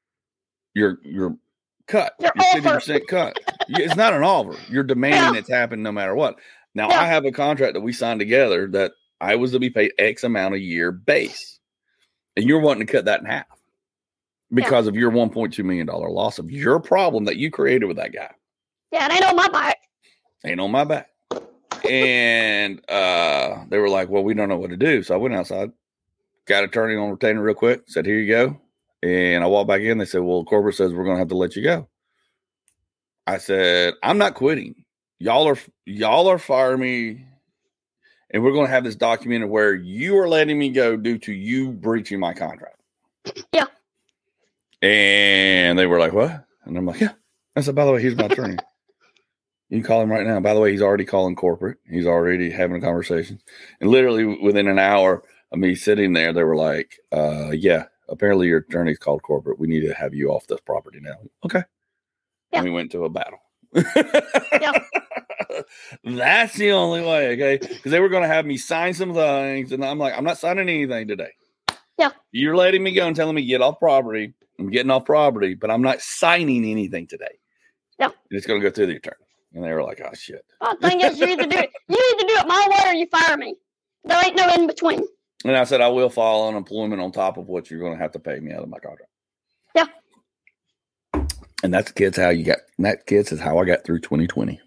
cut. Your 50% cut. It's not an offer. You're demanding it's happened no matter what. Now, I have a contract that we signed together that I was to be paid X amount a year base. And you're wanting to cut that in half because of your $1.2 million loss of your problem that you created with that guy. Yeah, it ain't on my back. Ain't on my back. And they were like, well, we don't know what to do. So I went outside, got an attorney on retainer real quick, said, here you go. And I walked back in. They said, well, corporate says we're going to have to let you go. I said, I'm not quitting. Y'all are firing me. And we're going to have this documented where you are letting me go due to you breaching my contract. Yeah. And they were like, what? And I'm like, yeah. I said, by the way, he's my attorney. You can call him right now. By the way, he's already calling corporate. He's already having a conversation. And literally within an hour of me sitting there, they were like, yeah, apparently your attorney's called corporate. We need to have you off this property now. Okay. Yeah. And we went to a battle. Yeah. That's the only way, okay? Because they were going to have me sign some things. And I'm like, I'm not signing anything today. Yeah. You're letting me go and telling me get off property. I'm getting off property, but I'm not signing anything today. Yeah. And it's going to go through the attorney. And they were like, oh, shit. Well, the thing is, you either do it my way or you fire me. There ain't no in between. And I said, I will file unemployment on top of what you're going to have to pay me out of my contract. Yeah. And that's kids how you got. That kids is how I got through 2020.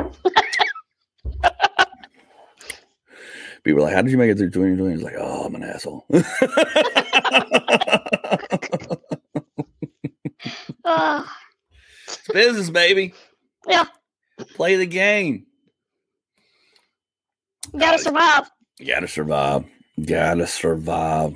People were like, how did you make it through 2020? It's like, oh, I'm an asshole. It's business, baby. Yeah. Play the game. You gotta survive. Gotta survive.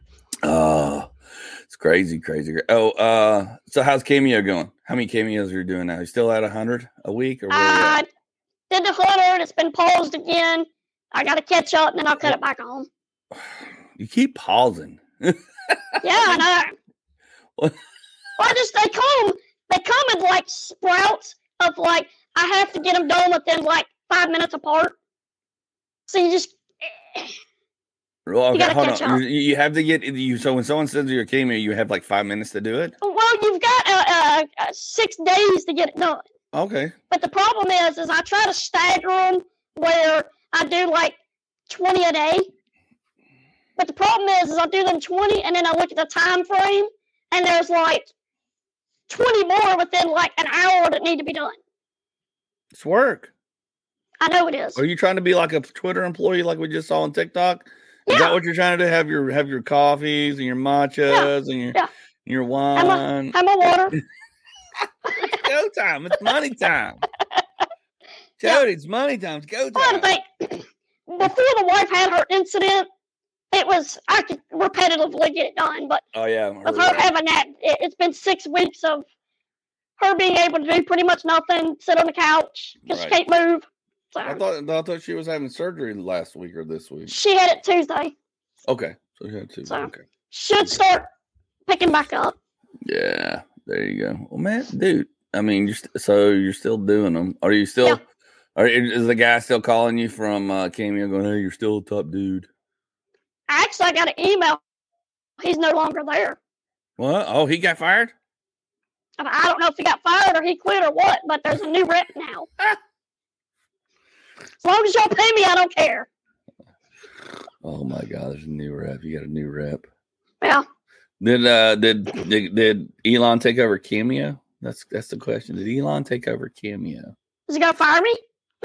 It's crazy. Oh, so how's Cameo going? How many cameos are you doing now? You still at 100 a week? Or I did the 100. It's been paused again. I gotta catch up, and then I'll cut it back on. You keep pausing. Yeah, I know. Well, they come in like sprouts of like, I have to get them done within like 5 minutes apart. So you just, well, okay, hold on. You have to get you. So when someone sends you a cameo, you have like 5 minutes to do it. Well, you've got 6 days to get it done. Okay. But the problem is I try to stagger them where I do like 20 a day. But the problem is I do them 20 and then I look at the time frame and there's like 20 more within like an hour that need to be done. It's work. I know it is. Are you trying to be like a Twitter employee like we just saw on TikTok? Is that what you're trying to do? Have your coffees and your matchas and your wine? Have my water. It's go time. It's money time. Jody, it's money time. It's go time. Before the wife had her incident, I could repetitively get it done. But with her having that, it's been 6 weeks of her being able to do pretty much nothing, sit on the couch because she can't move. So, I thought she was having surgery last week or this week. She had it Tuesday. Okay, so she had Tuesday. So should start picking back up. Yeah, there you go. Well, man, dude, I mean, you're still doing them. Are you still? Yeah. Is the guy still calling you from Cameo going, hey, you're still a top dude? Actually, I got an email. He's no longer there. What? Oh, he got fired? I don't know if he got fired or he quit or what, but there's a new rep now. As long as y'all pay me, I don't care. Oh my God, there's a new rep. You got a new rep. Yeah. Did Elon take over Cameo? That's the question. Did Elon take over Cameo? Is he gonna fire me?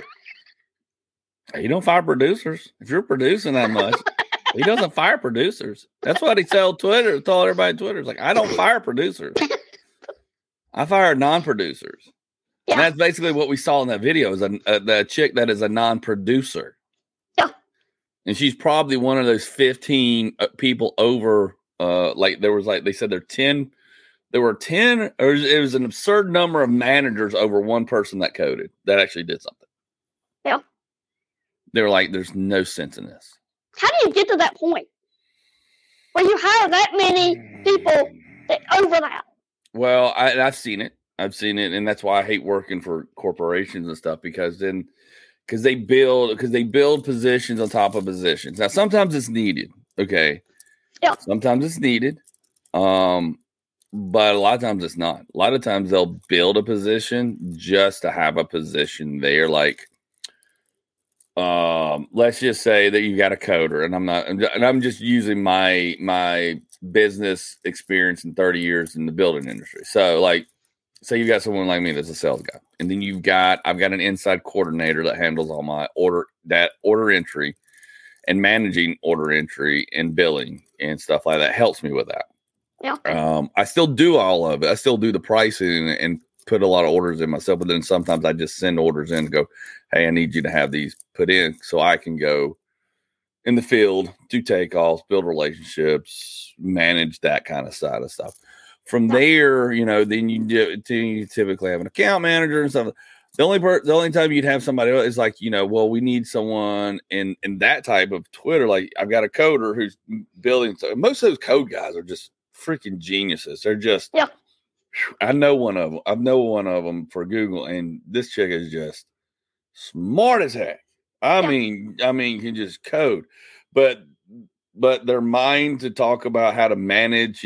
You don't fire producers. If you're producing that much, he doesn't fire producers. That's what he told everybody on Twitter. It's like, I don't fire producers. I fire non-producers. Yeah. And that's basically what we saw in that video, is the chick that is a non-producer. Yeah. And she's probably one of those 15 people over, they said there were 10, or it was an absurd number of managers over one person that coded, that actually did something. Yeah. They were like, there's no sense in this. How do you get to that point where you hire that many people over that? Well, I've seen it. And that's why I hate working for corporations and stuff, because they build positions on top of positions. Now, sometimes it's needed. Okay. Yeah. Sometimes it's needed. But a lot of times it's not. A lot of times they'll build a position just to have a position there. Like, let's just say that you got a coder, and I'm just using my business experience in 30 years in the building industry. So, like, say you got someone like me that's a sales guy, and then I've got an inside coordinator that handles all my order entry and managing order entry and billing and stuff like that. Helps me with that. Yeah. I still do all of it. I still do the pricing and put a lot of orders in myself, but then sometimes I just send orders in and go, hey, I need you to have these put in so I can go in the field, do takeoffs, build relationships, manage that kind of side of stuff. From there, then you typically have an account manager and stuff. The only time you'd have somebody else is like, we need someone in that type of Twitter. Like, I've got a coder who's building. So most of those code guys are just freaking geniuses. They're just, I know one of them. I've known one of them for Google, and this chick is just smart as heck. I mean, can just code, but their mind to talk about how to manage,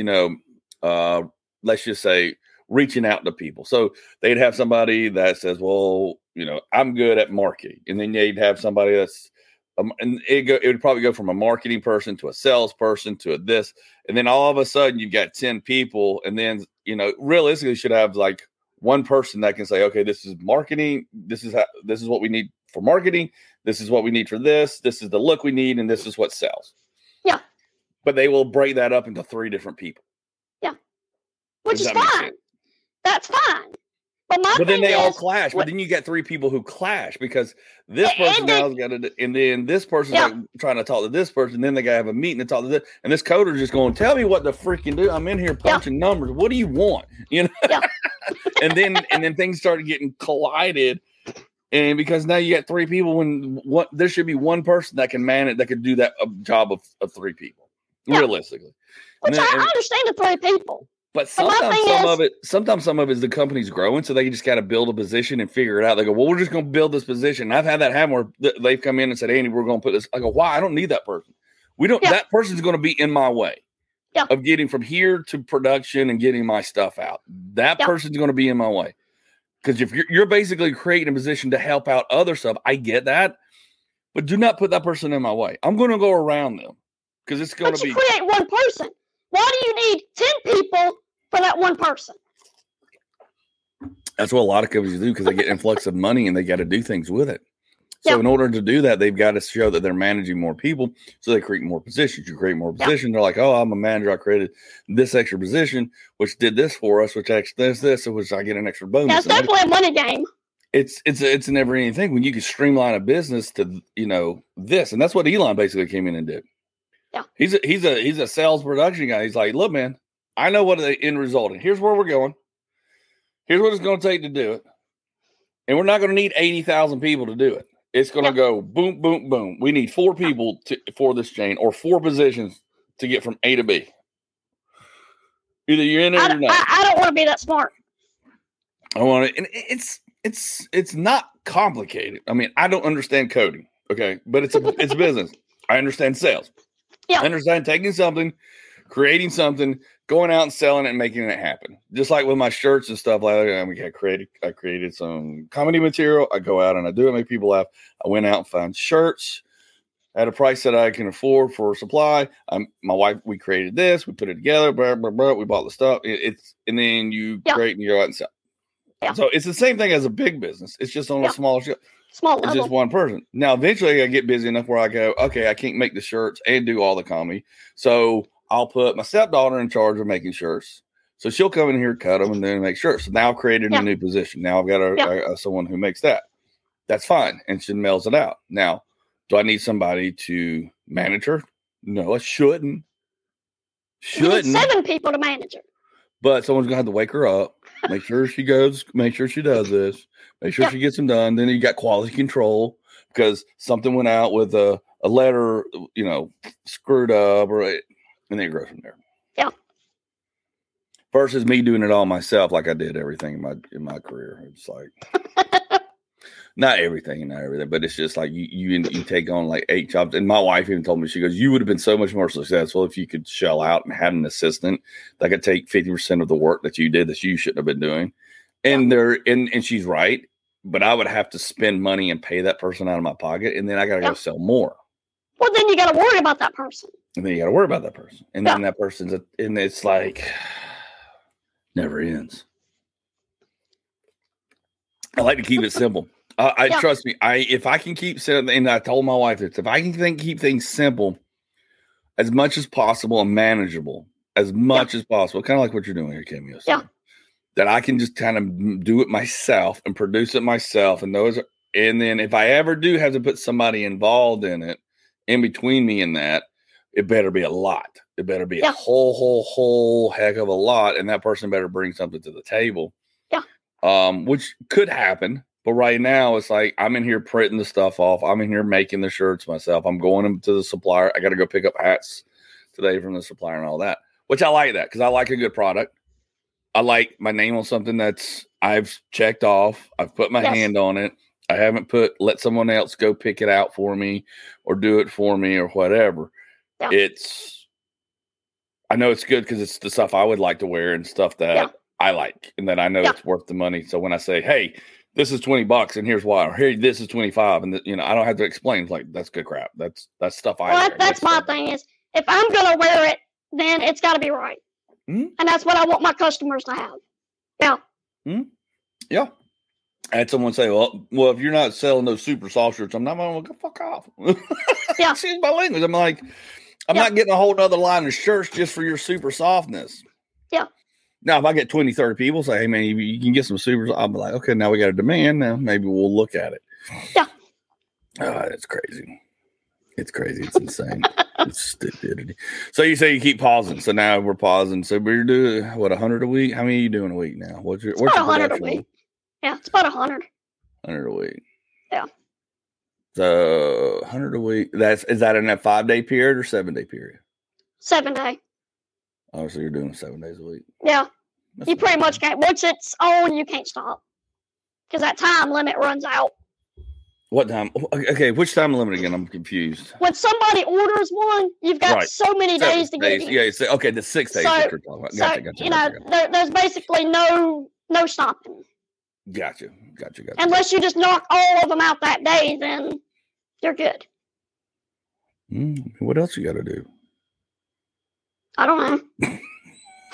let's just say reaching out to people. So they'd have somebody that says, well, I'm good at marketing. And then they'd have somebody that's, and it would probably go from a marketing person to a salesperson to a this. And then all of a sudden you've got 10 people. And then, realistically you should have like one person that can say, okay, this is marketing. This is what we need for marketing. This is what we need for this. This is the look we need. And this is what sells. Yeah. But they will break that up into 3 different people. Yeah. Which is fine. That's fine. But then they all clash. But then you get 3 people who clash because this person now's got to, and then this person's like trying to talk to this person. Then they got to have a meeting to talk to this, and this coder's just going, "Tell me what to freaking do. I'm in here punching numbers. What do you want?" Yeah. and then things started getting collided, and because now you got 3 people when there should be one person that can manage that could do that job of 3 people realistically. Which I understand the 3 people. But sometimes some of it is the company's growing, so they just got to build a position and figure it out. They go, well, we're just going to build this position. And I've had that happen where they've come in and said, Andy, we're going to put this. I go, why? I don't need that person. That person's going to be in my way of getting from here to production and getting my stuff out. That person's going to be in my way. Because if you're basically creating a position to help out other stuff, I get that. But do not put that person in my way. I'm going to go around them because it's going to be. But you create one person. Why do you need 10 people for that one person? That's what a lot of companies do because they get influx of money and they got to do things with it. So in order to do that, they've got to show that they're managing more people. So they create more positions. You create more positions. They're like, oh, I'm a manager. I created this extra position, which did this for us, which actually does this, which I get an extra bonus. Yeah, it's definitely a money game. It's a never ending thing when you can streamline a business to, this. And that's what Elon basically came in and did. Yeah. He's a sales production guy. He's like, look, man, I know what the end result is. Here's where we're going. Here's what it's going to take to do it. And we're not going to need 80,000 people to do it. It's going to go boom, boom, boom. We need 4 people for this chain or 4 positions to get from A to B. Either you're in it or you're not. I don't want to be that smart. I want it. And it's not complicated. I mean, I don't understand coding. Okay. But it's business. I understand sales. Yeah. I understand taking something, creating something, going out and selling it and making it happen. Just like with my shirts and stuff like that. I created some comedy material. I go out and I do it, make people laugh. I went out and found shirts at a price that I can afford for supply. My wife, we created this. We put it together. Blah, blah, blah. We bought the stuff. And then you create and you go out and sell. Yeah. So it's the same thing as a big business. It's just on a smaller scale. Small level. It's just one person. Now, eventually I get busy enough where I go, okay, I can't make the shirts and do all the comedy. So I'll put my stepdaughter in charge of making shirts. So she'll come in here, cut them, and then make shirts. So now I've created a new position. Now I've got someone who makes that. That's fine. And she mails it out. Now, do I need somebody to manage her? No, I shouldn't. You need 7 people to manage her. But someone's going to have to wake her up, make sure she does this, make sure she gets them done. Then you got quality control because something went out with a letter, screwed up, and then it grows from there. Yeah. Versus me doing it all myself, like I did everything in my career. It's like not everything, but it's just like you take on like 8 jobs. And my wife even told me, she goes, you would have been so much more successful if you could shell out and have an assistant that could take 50% of the work that you did that you shouldn't have been doing. And and she's right, but I would have to spend money and pay that person out of my pocket, and then I got to go sell more. Well, then you got to worry about that person. And then you got to worry about that person, and then that person's and it's like never ends. I like to keep it simple. I trust me. If I can keep simple, and I told my wife this, if I can keep things simple as much as possible and manageable as much as possible, kind of like what you're doing here, Cameo. That I can just kind of do it myself and produce it myself, and then if I ever do have to put somebody involved in it, in between me and that, it better be a lot. It better be a whole heck of a lot, and that person better bring something to the table. Yeah. Which could happen. But right now, it's like I'm in here printing the stuff off. I'm in here making the shirts myself. I'm going to the supplier. I got to go pick up hats today from the supplier and all that, which I like that because I like a good product. I like my name on something that's I've checked off. I've put my hand on it. I haven't let someone else go pick it out for me or do it for me or whatever. Yeah. I know it's good because it's the stuff I would like to wear and stuff that I like and that I know it's worth the money. So when I say, hey, this is $20 and here's why, or hey, this is 25, and I don't have to explain. It's like that's good crap. That's stuff I. Well, that's my thing is if I'm gonna wear it, then it's got to be right, and that's what I want my customers to have. Yeah. Yeah. I had someone say, "Well, if you're not selling those super soft shirts, I'm not going to go fuck off." Excuse my language. I'm like, I'm not getting a whole other line of shirts just for your super softness. Yeah. Now, if I get 20, 30 people say, hey, man, you can get some supers, I'll be like, okay, now we got a demand. Now maybe we'll look at it. Yeah. It's crazy. It's crazy. It's insane. It's stupidity. So you say you keep pausing. So now we're pausing. So we're doing, 100 a week? How many are you doing a week now? What's your 100 a week. Yeah, it's about 100. 100 a week. Yeah. So 100 a week. Is that in a 5-day period or 7-day period? 7-day. Oh, so you're doing 7 days a week. Yeah. You pretty much can't. Once it's on, you can't stop. Because that time limit runs out. What time? Okay, which time limit again? I'm confused. When somebody orders one, you've got so many days to get it. Yeah, okay, the 6 days that you're talking about. Gotcha. There's basically no stopping. Gotcha. Unless you just knock all of them out that day, then you're good. What else you got to do? I don't know.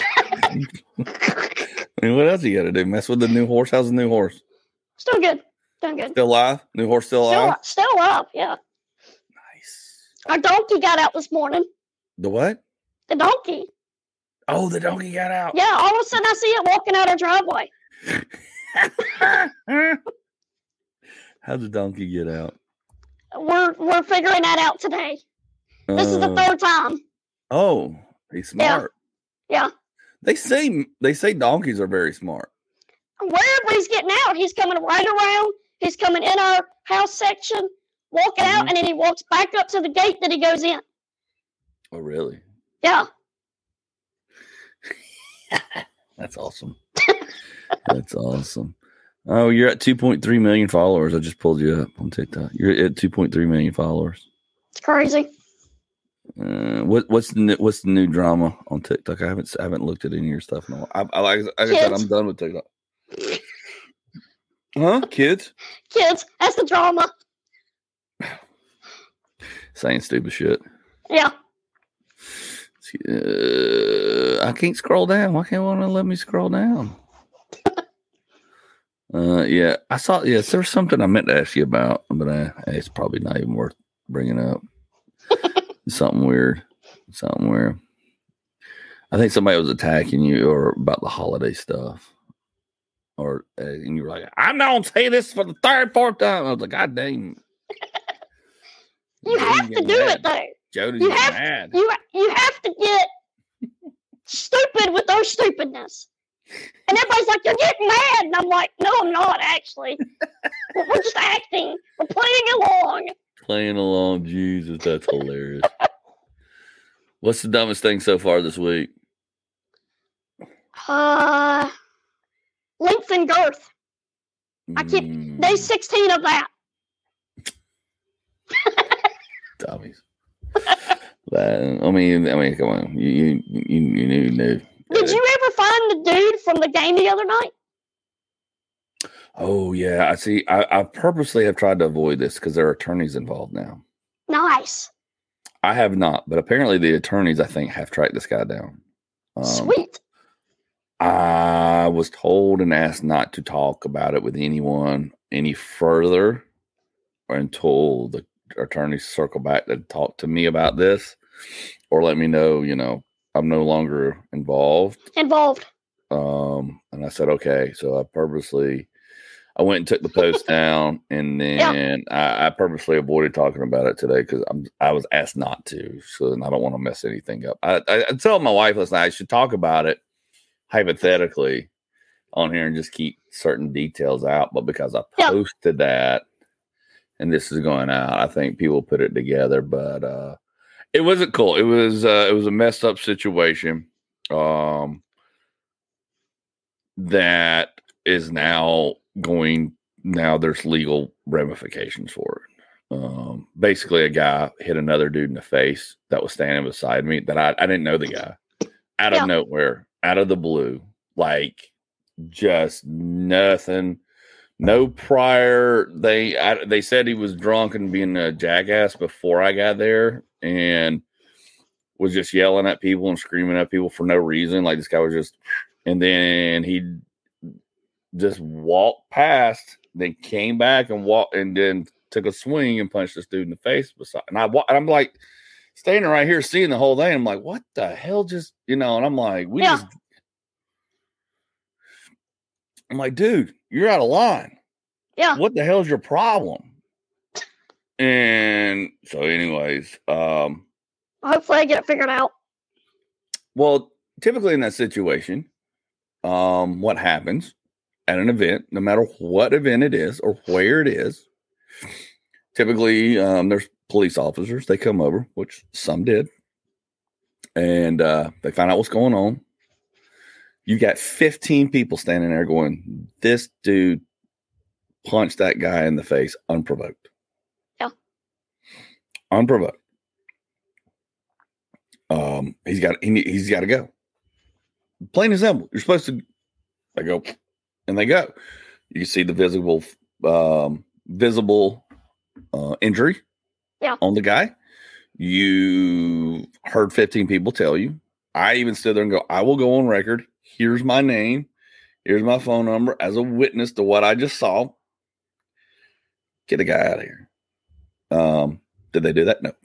What else you got to do? Mess with the new horse? How's the new horse? Still good. Doing good. Still alive? New horse still alive? Still alive, yeah. Nice. Our donkey got out this morning. The what? The donkey. Oh, the donkey got out. Yeah, all of a sudden I see it walking out our driveway. How'd the donkey get out? We're figuring that out today. This is the third time. Oh, he's smart. Yeah. They say donkeys are very smart. Wherever he's getting out, he's coming right around. He's coming in our house section, walking out, and then he walks back up to the gate that he goes in. Oh, really? Yeah. That's awesome. That's awesome. Oh, you're at 2.3 million followers. I just pulled you up on TikTok. You're at 2.3 million followers. It's crazy. What's the new drama on TikTok? I haven't looked at any of your stuff in a while. Like I said, I'm done with TikTok. Huh? Kids? Kids. That's the drama. Saying stupid shit. Yeah. I can't scroll down. Why can't one let me scroll down? Yeah, I saw. Yes, there's something I meant to ask you about, but it's probably not even worth bringing up. Something weird. I think somebody was attacking you or about the holiday stuff, and you were like, "I'm not gonna say this for the third, fourth time." I was like, "God dang!" You have to do it though. Jody's mad. You have to get stupid with those stupidness. And everybody's like, "You're getting mad," and I'm like, "No, I'm not actually. We're just acting. We're playing along." Jesus, that's hilarious. What's the dumbest thing so far this week? Length and girth. I keep day 16 of that. Dummies. I mean, come on. You knew. Did you ever find the dude from the game the other night? Oh yeah, I see. I purposely have tried to avoid this because there are attorneys involved now. Nice. I have not, but apparently the attorneys, I think, have tracked this guy down. Sweet. I was told and asked not to talk about it with anyone any further until the attorneys circle back to talk to me about this or let me know, I'm no longer involved. And I said, okay. So I went and took the post down, and then I purposely avoided talking about it today because I was asked not to. So I don't want to mess anything up. I told my wife last night I should talk about it hypothetically on here and just keep certain details out. But because I posted that and this is going out, I think people put it together. But it wasn't cool. It was a messed up situation that is now there's legal ramifications for it. Basically, a guy hit another dude in the face that was standing beside me that I didn't know the guy. Out of nowhere, out of the blue, like just nothing, no prior. They said he was drunk and being a jackass before I got there, and was just yelling at people and screaming at people for no reason. Like this guy was just, and then he just walked past, then came back and walked, and then took a swing and punched this dude in the face beside. And I'm like standing right here seeing the whole thing. I'm like, what the hell? Just and I'm like, I'm like, dude, you're out of line. Yeah. What the hell is your problem? And so, anyways, hopefully I get it figured out. Well, typically in that situation, what happens at an event, no matter what event it is or where it is, typically there's police officers. They come over, which some did, and they find out what's going on. You got 15 people standing there going, this dude punched that guy in the face unprovoked. Yeah. Unprovoked. He's got to go. Plain and simple. You're supposed to. They go, and they go. You see the visible injury on the guy. You heard 15 people tell you. I even stood there and go, I will go on record. Here's my name. Here's my phone number as a witness to what I just saw. Get the guy out of here. Did they do that? No.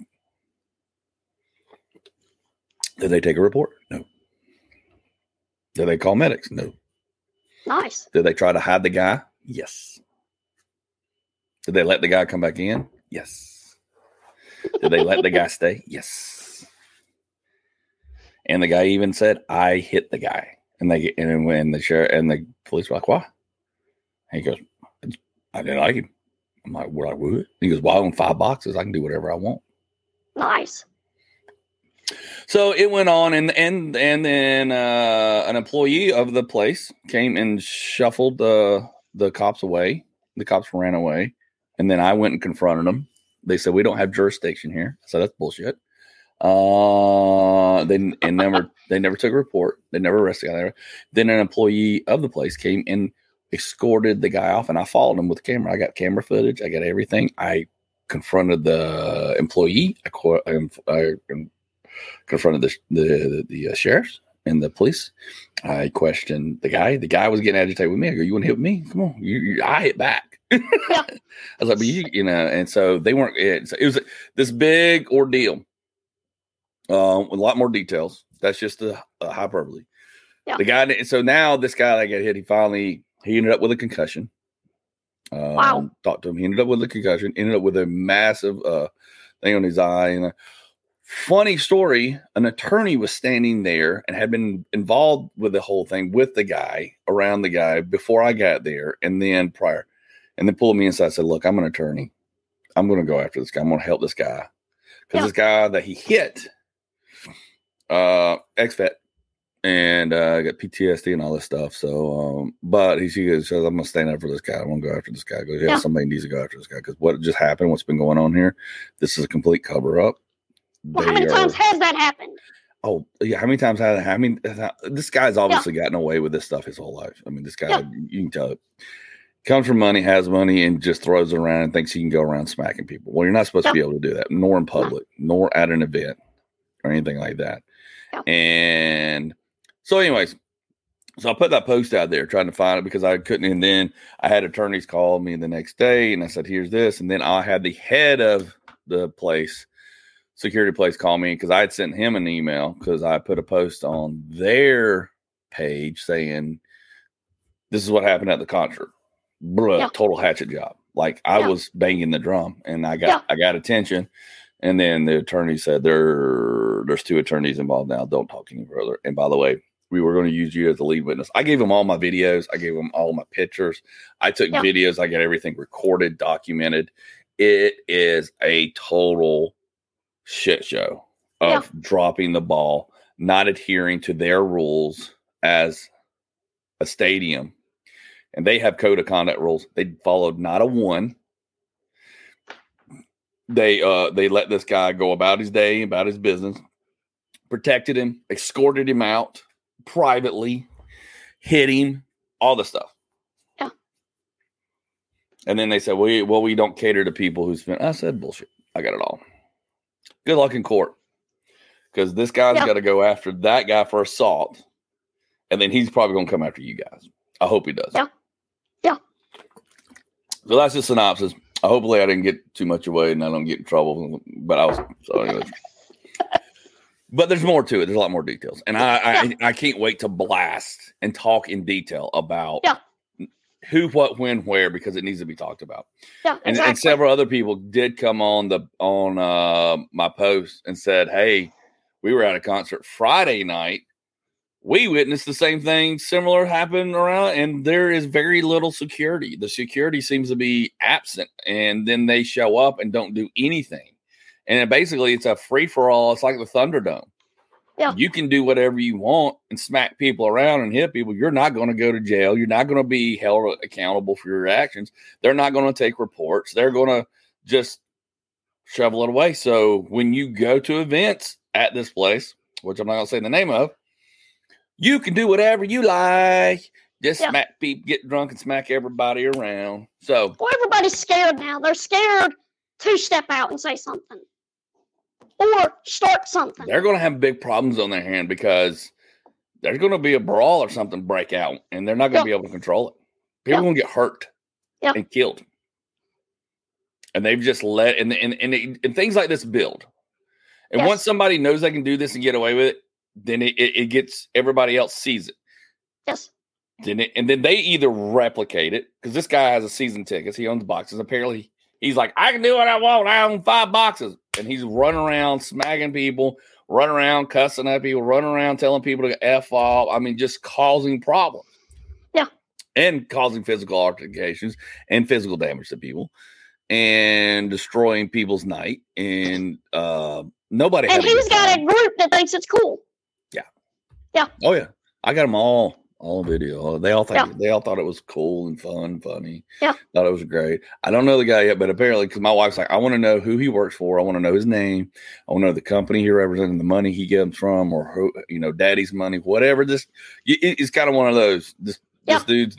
Did they take a report? No. Did they call medics? No. Nice. Did they try to hide the guy? Yes. Did they let the guy come back in? Yes. Did they let the guy stay? Yes. And the guy even said, "I hit the guy." And when the sheriff and the police were like, "Why?" And he goes, "I didn't like him." I'm like, "What? I would?" He goes, "Well, I own 5 boxes. I can do whatever I want." Nice. So it went on, and then an employee of the place came and shuffled the cops away. The cops ran away, and then I went and confronted them. They said, "We don't have jurisdiction here." I said, "That's bullshit." They never took a report. They never arrested the guy there. Then an employee of the place came and escorted the guy off, and I followed him with the camera. I got camera footage. I got everything. I confronted the employee. I confronted the sheriffs and the police. I questioned the guy. The guy was getting agitated with me. I go, "You want to hit me? Come on." I hit back. I was like, "But and so they weren't. It was this big ordeal with a lot more details. That's just a hyperbole. Yeah. The guy. So now this guy that got hit, he ended up with a concussion. Wow. Talked to him. He ended up with a concussion. Ended up with a massive thing on his eye. And funny story, an attorney was standing there and had been involved with the whole thing with the guy, around the guy before I got there and then prior. And then pulled me inside and said, "Look, I'm an attorney. I'm going to go after this guy. I'm going to help this guy." Because this guy that he hit, ex-vet, and got PTSD and all this stuff. So, but he says, "I'm going to stand up for this guy. I'm going to go after this guy." He goes, somebody needs to go after this guy because what just happened, what's been going on here, this is a complete cover-up. Well, how many times has that happened? Oh, yeah. How many times has that? I mean, this guy's obviously gotten away with this stuff his whole life. I mean, this guy, you can tell it. Comes from money, has money, and just throws it around and thinks he can go around smacking people. Well, you're not supposed to be able to do that, nor in public, nor at an event or anything like that. And so anyways, so I put that post out there trying to find it because I couldn't. And then I had attorneys call me the next day and I said, "Here's this." And then I had the head of the security place call me because I had sent him an email because I put a post on their page saying, "This is what happened at the concert." Total hatchet job. Like I was banging the drum and I got attention. And then the attorney said, there's 2 attorneys involved now. Don't talk any further. And by the way, we were going to use you as the lead witness. I gave them all my videos. I gave them all my pictures. I took videos. I got everything recorded, documented. It is a total shit show of dropping the ball, not adhering to their rules as a stadium. And they have code of conduct rules. They followed not a one. They let this guy go about his day, about his business, protected him, escorted him out privately, hit him, all the stuff. Yeah. And then they said, we don't cater to people who spend. I said, bullshit. I got it all. Good luck in court. Because this guy's got to go after that guy for assault. And then he's probably going to come after you guys. I hope he does. Yeah. Yeah. So that's the synopsis. Hopefully I didn't get too much away and I don't get in trouble. But anyways. But there's more to it. There's a lot more details. And I can't wait to blast and talk in detail about who, what, when, where, because it needs to be talked about. Yeah, exactly. And several other people did come on my post and said, "Hey, we were at a concert Friday night. We witnessed the same thing similar happen around, and there is very little security. The security seems to be absent, and then they show up and don't do anything. And basically, it's a free-for-all. It's like the Thunderdome. Yeah. You can do whatever you want and smack people around and hit people. You're not going to go to jail. You're not going to be held accountable for your actions. They're not going to take reports. They're going to just shovel it away. So when you go to events at this place, which I'm not going to say the name of, you can do whatever you like. Just smack people, get drunk and smack everybody around. So everybody's scared now. They're scared to step out and say something or start something. They're going to have big problems on their hand because there's going to be a brawl or something break out, and they're not going to be able to control it. People are going to get hurt and killed. And they've just let and things like this build. And once somebody knows they can do this and get away with it, then it gets everybody else sees it. Yes. And then they either replicate it because this guy has a season tickets. He owns boxes. Apparently, he's like, I can do what I want. I own 5 boxes, and he's running around smacking people, running around cussing at people, running around telling people to F off. I mean, just causing problems. Yeah, and causing physical altercations and physical damage to people, and destroying people's night. And nobody. And he's got a group that thinks it's cool. Yeah. Yeah. Oh yeah, I got them all on video. They all thought it was cool and fun, funny. Yeah. Thought it was great. I don't know the guy yet, but apparently, because my wife's like, I want to know who he works for. I want to know his name. I want to know the company he represents, the money he gets from, or who, daddy's money, whatever. It's kind of one of those. This dude's,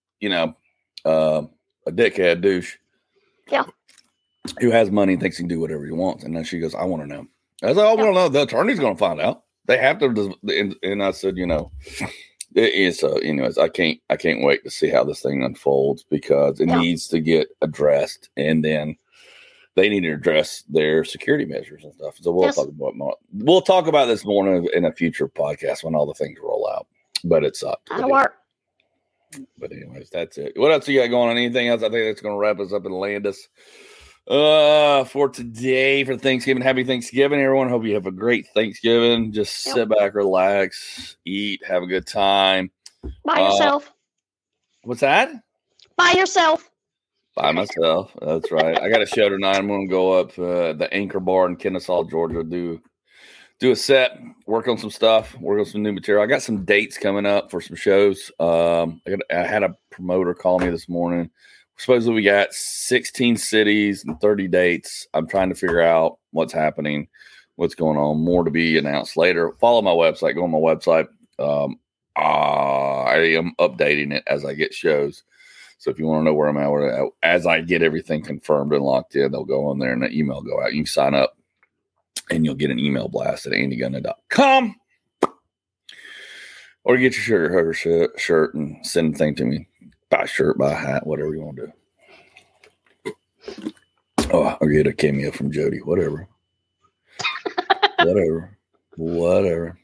a dickhead douche. Yeah. Who has money and thinks he can do whatever he wants. And then she goes, I want to know. I was like, I want to know. The attorney's going to find out. They have to. And I said, it is. Anyways, I can't wait to see how this thing unfolds because it needs to get addressed. And then they need to address their security measures and stuff. So we'll talk about this more in a future podcast when all the things roll out. But it sucked. That'll work. But anyways, that's it. What else you got going on? Anything else? I think that's going to wrap us up and land us for today for Thanksgiving. Happy Thanksgiving, everyone. Hope you have a great Thanksgiving. Just sit back, relax, eat, have a good time. By yourself. What's that? By yourself. By myself. That's right. I got a show tonight. I'm going to go up the Anchor Bar in Kennesaw, Georgia. Do a set, work on some stuff, work on some new material. I got some dates coming up for some shows. I had a promoter call me this morning. Supposedly we got 16 cities and 30 dates. I'm trying to figure out what's happening, what's going on. More to be announced later. Follow my website. Go on my website. I am updating it as I get shows. So if you want to know where I'm at, as I get everything confirmed and locked in, they'll go on there and the email go out. You can sign up. And you'll get an email blast at andygunna.com. Or get your Sugar Hugger shirt and send a thing to me. Buy a shirt, buy a hat, whatever you want to do. Oh, or get a cameo from Jody, whatever. Whatever.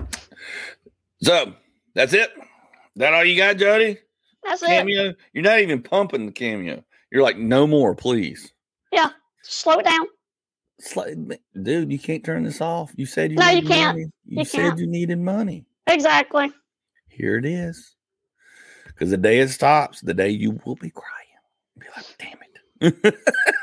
So, that's it? That all you got, Jody? That's cameo? it. You're not even pumping the cameo. You're like, no more, please. Yeah, slow it down. Dude, you can't turn this off. You said you can't. Money. You said you needed money. Exactly. Here it is. Because the day it stops, the day you will be crying. Be like, damn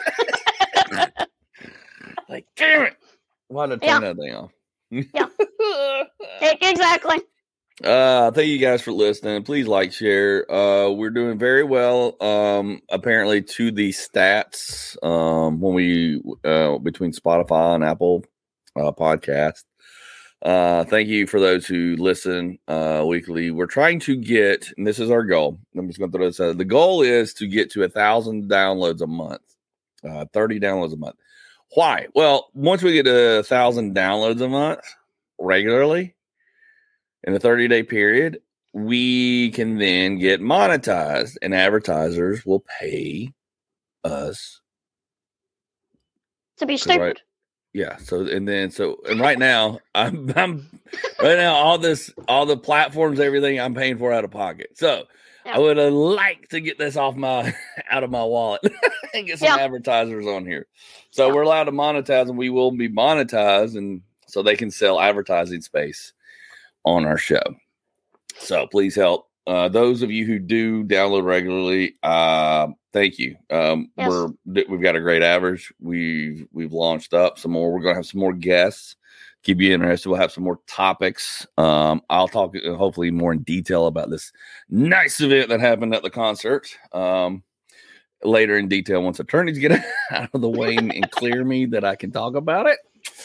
it. Like, damn it. Why did I turn that thing off? Yeah. Exactly. Thank you guys for listening. Please like, share. We're doing very well. Apparently to the stats, when we, between Spotify and Apple, podcast. Thank you for those who listen, weekly. We're trying to get, and this is our goal. I'm just going to throw this out. The goal is to get to 1,000 downloads a month, 30 downloads a month. Why? Well, once we get to 1,000 downloads a month regularly, in a 30-day period, we can then get monetized, and advertisers will pay us to be stupid. Right, yeah. So right now, I'm right now all the platforms, everything I'm paying for out of pocket. So I would like to get this out of my wallet and get some advertisers on here. So we're allowed to monetize, and we will be monetized, and so they can sell advertising space on our show. So please help. Those of you who do download regularly, thank you. We've got a great average. We've launched up some more. We're going to have some more guests. Keep you interested. We'll have some more topics. I'll talk hopefully more in detail about this nice event that happened at the concert. Later in detail once attorneys get out of the way and clear me that I can talk about it.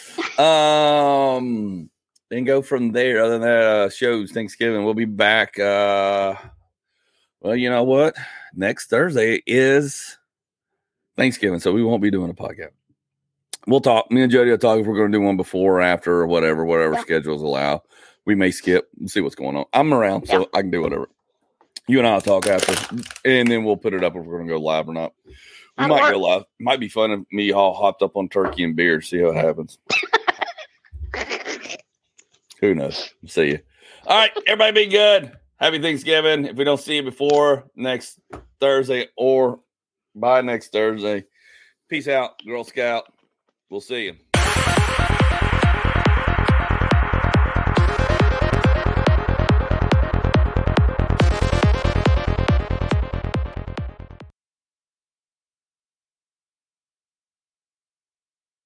Then go from there. Other than that, shows Thanksgiving. We'll be back. Well, you know what? Next Thursday is Thanksgiving, so we won't be doing a podcast. We'll talk. Me and Jody will talk if we're going to do one before or after or whatever schedules allow. We may skip and see what's going on. I'm around, so I can do whatever. You and I will talk after, and then we'll put it up if we're going to go live or not. We might go live. Might be fun if me all hopped up on turkey and beer. See how it happens. Who knows? See you. All right, everybody be good. Happy Thanksgiving. If we don't see you before next Thursday or by next Thursday, peace out, Girl Scout. We'll see you.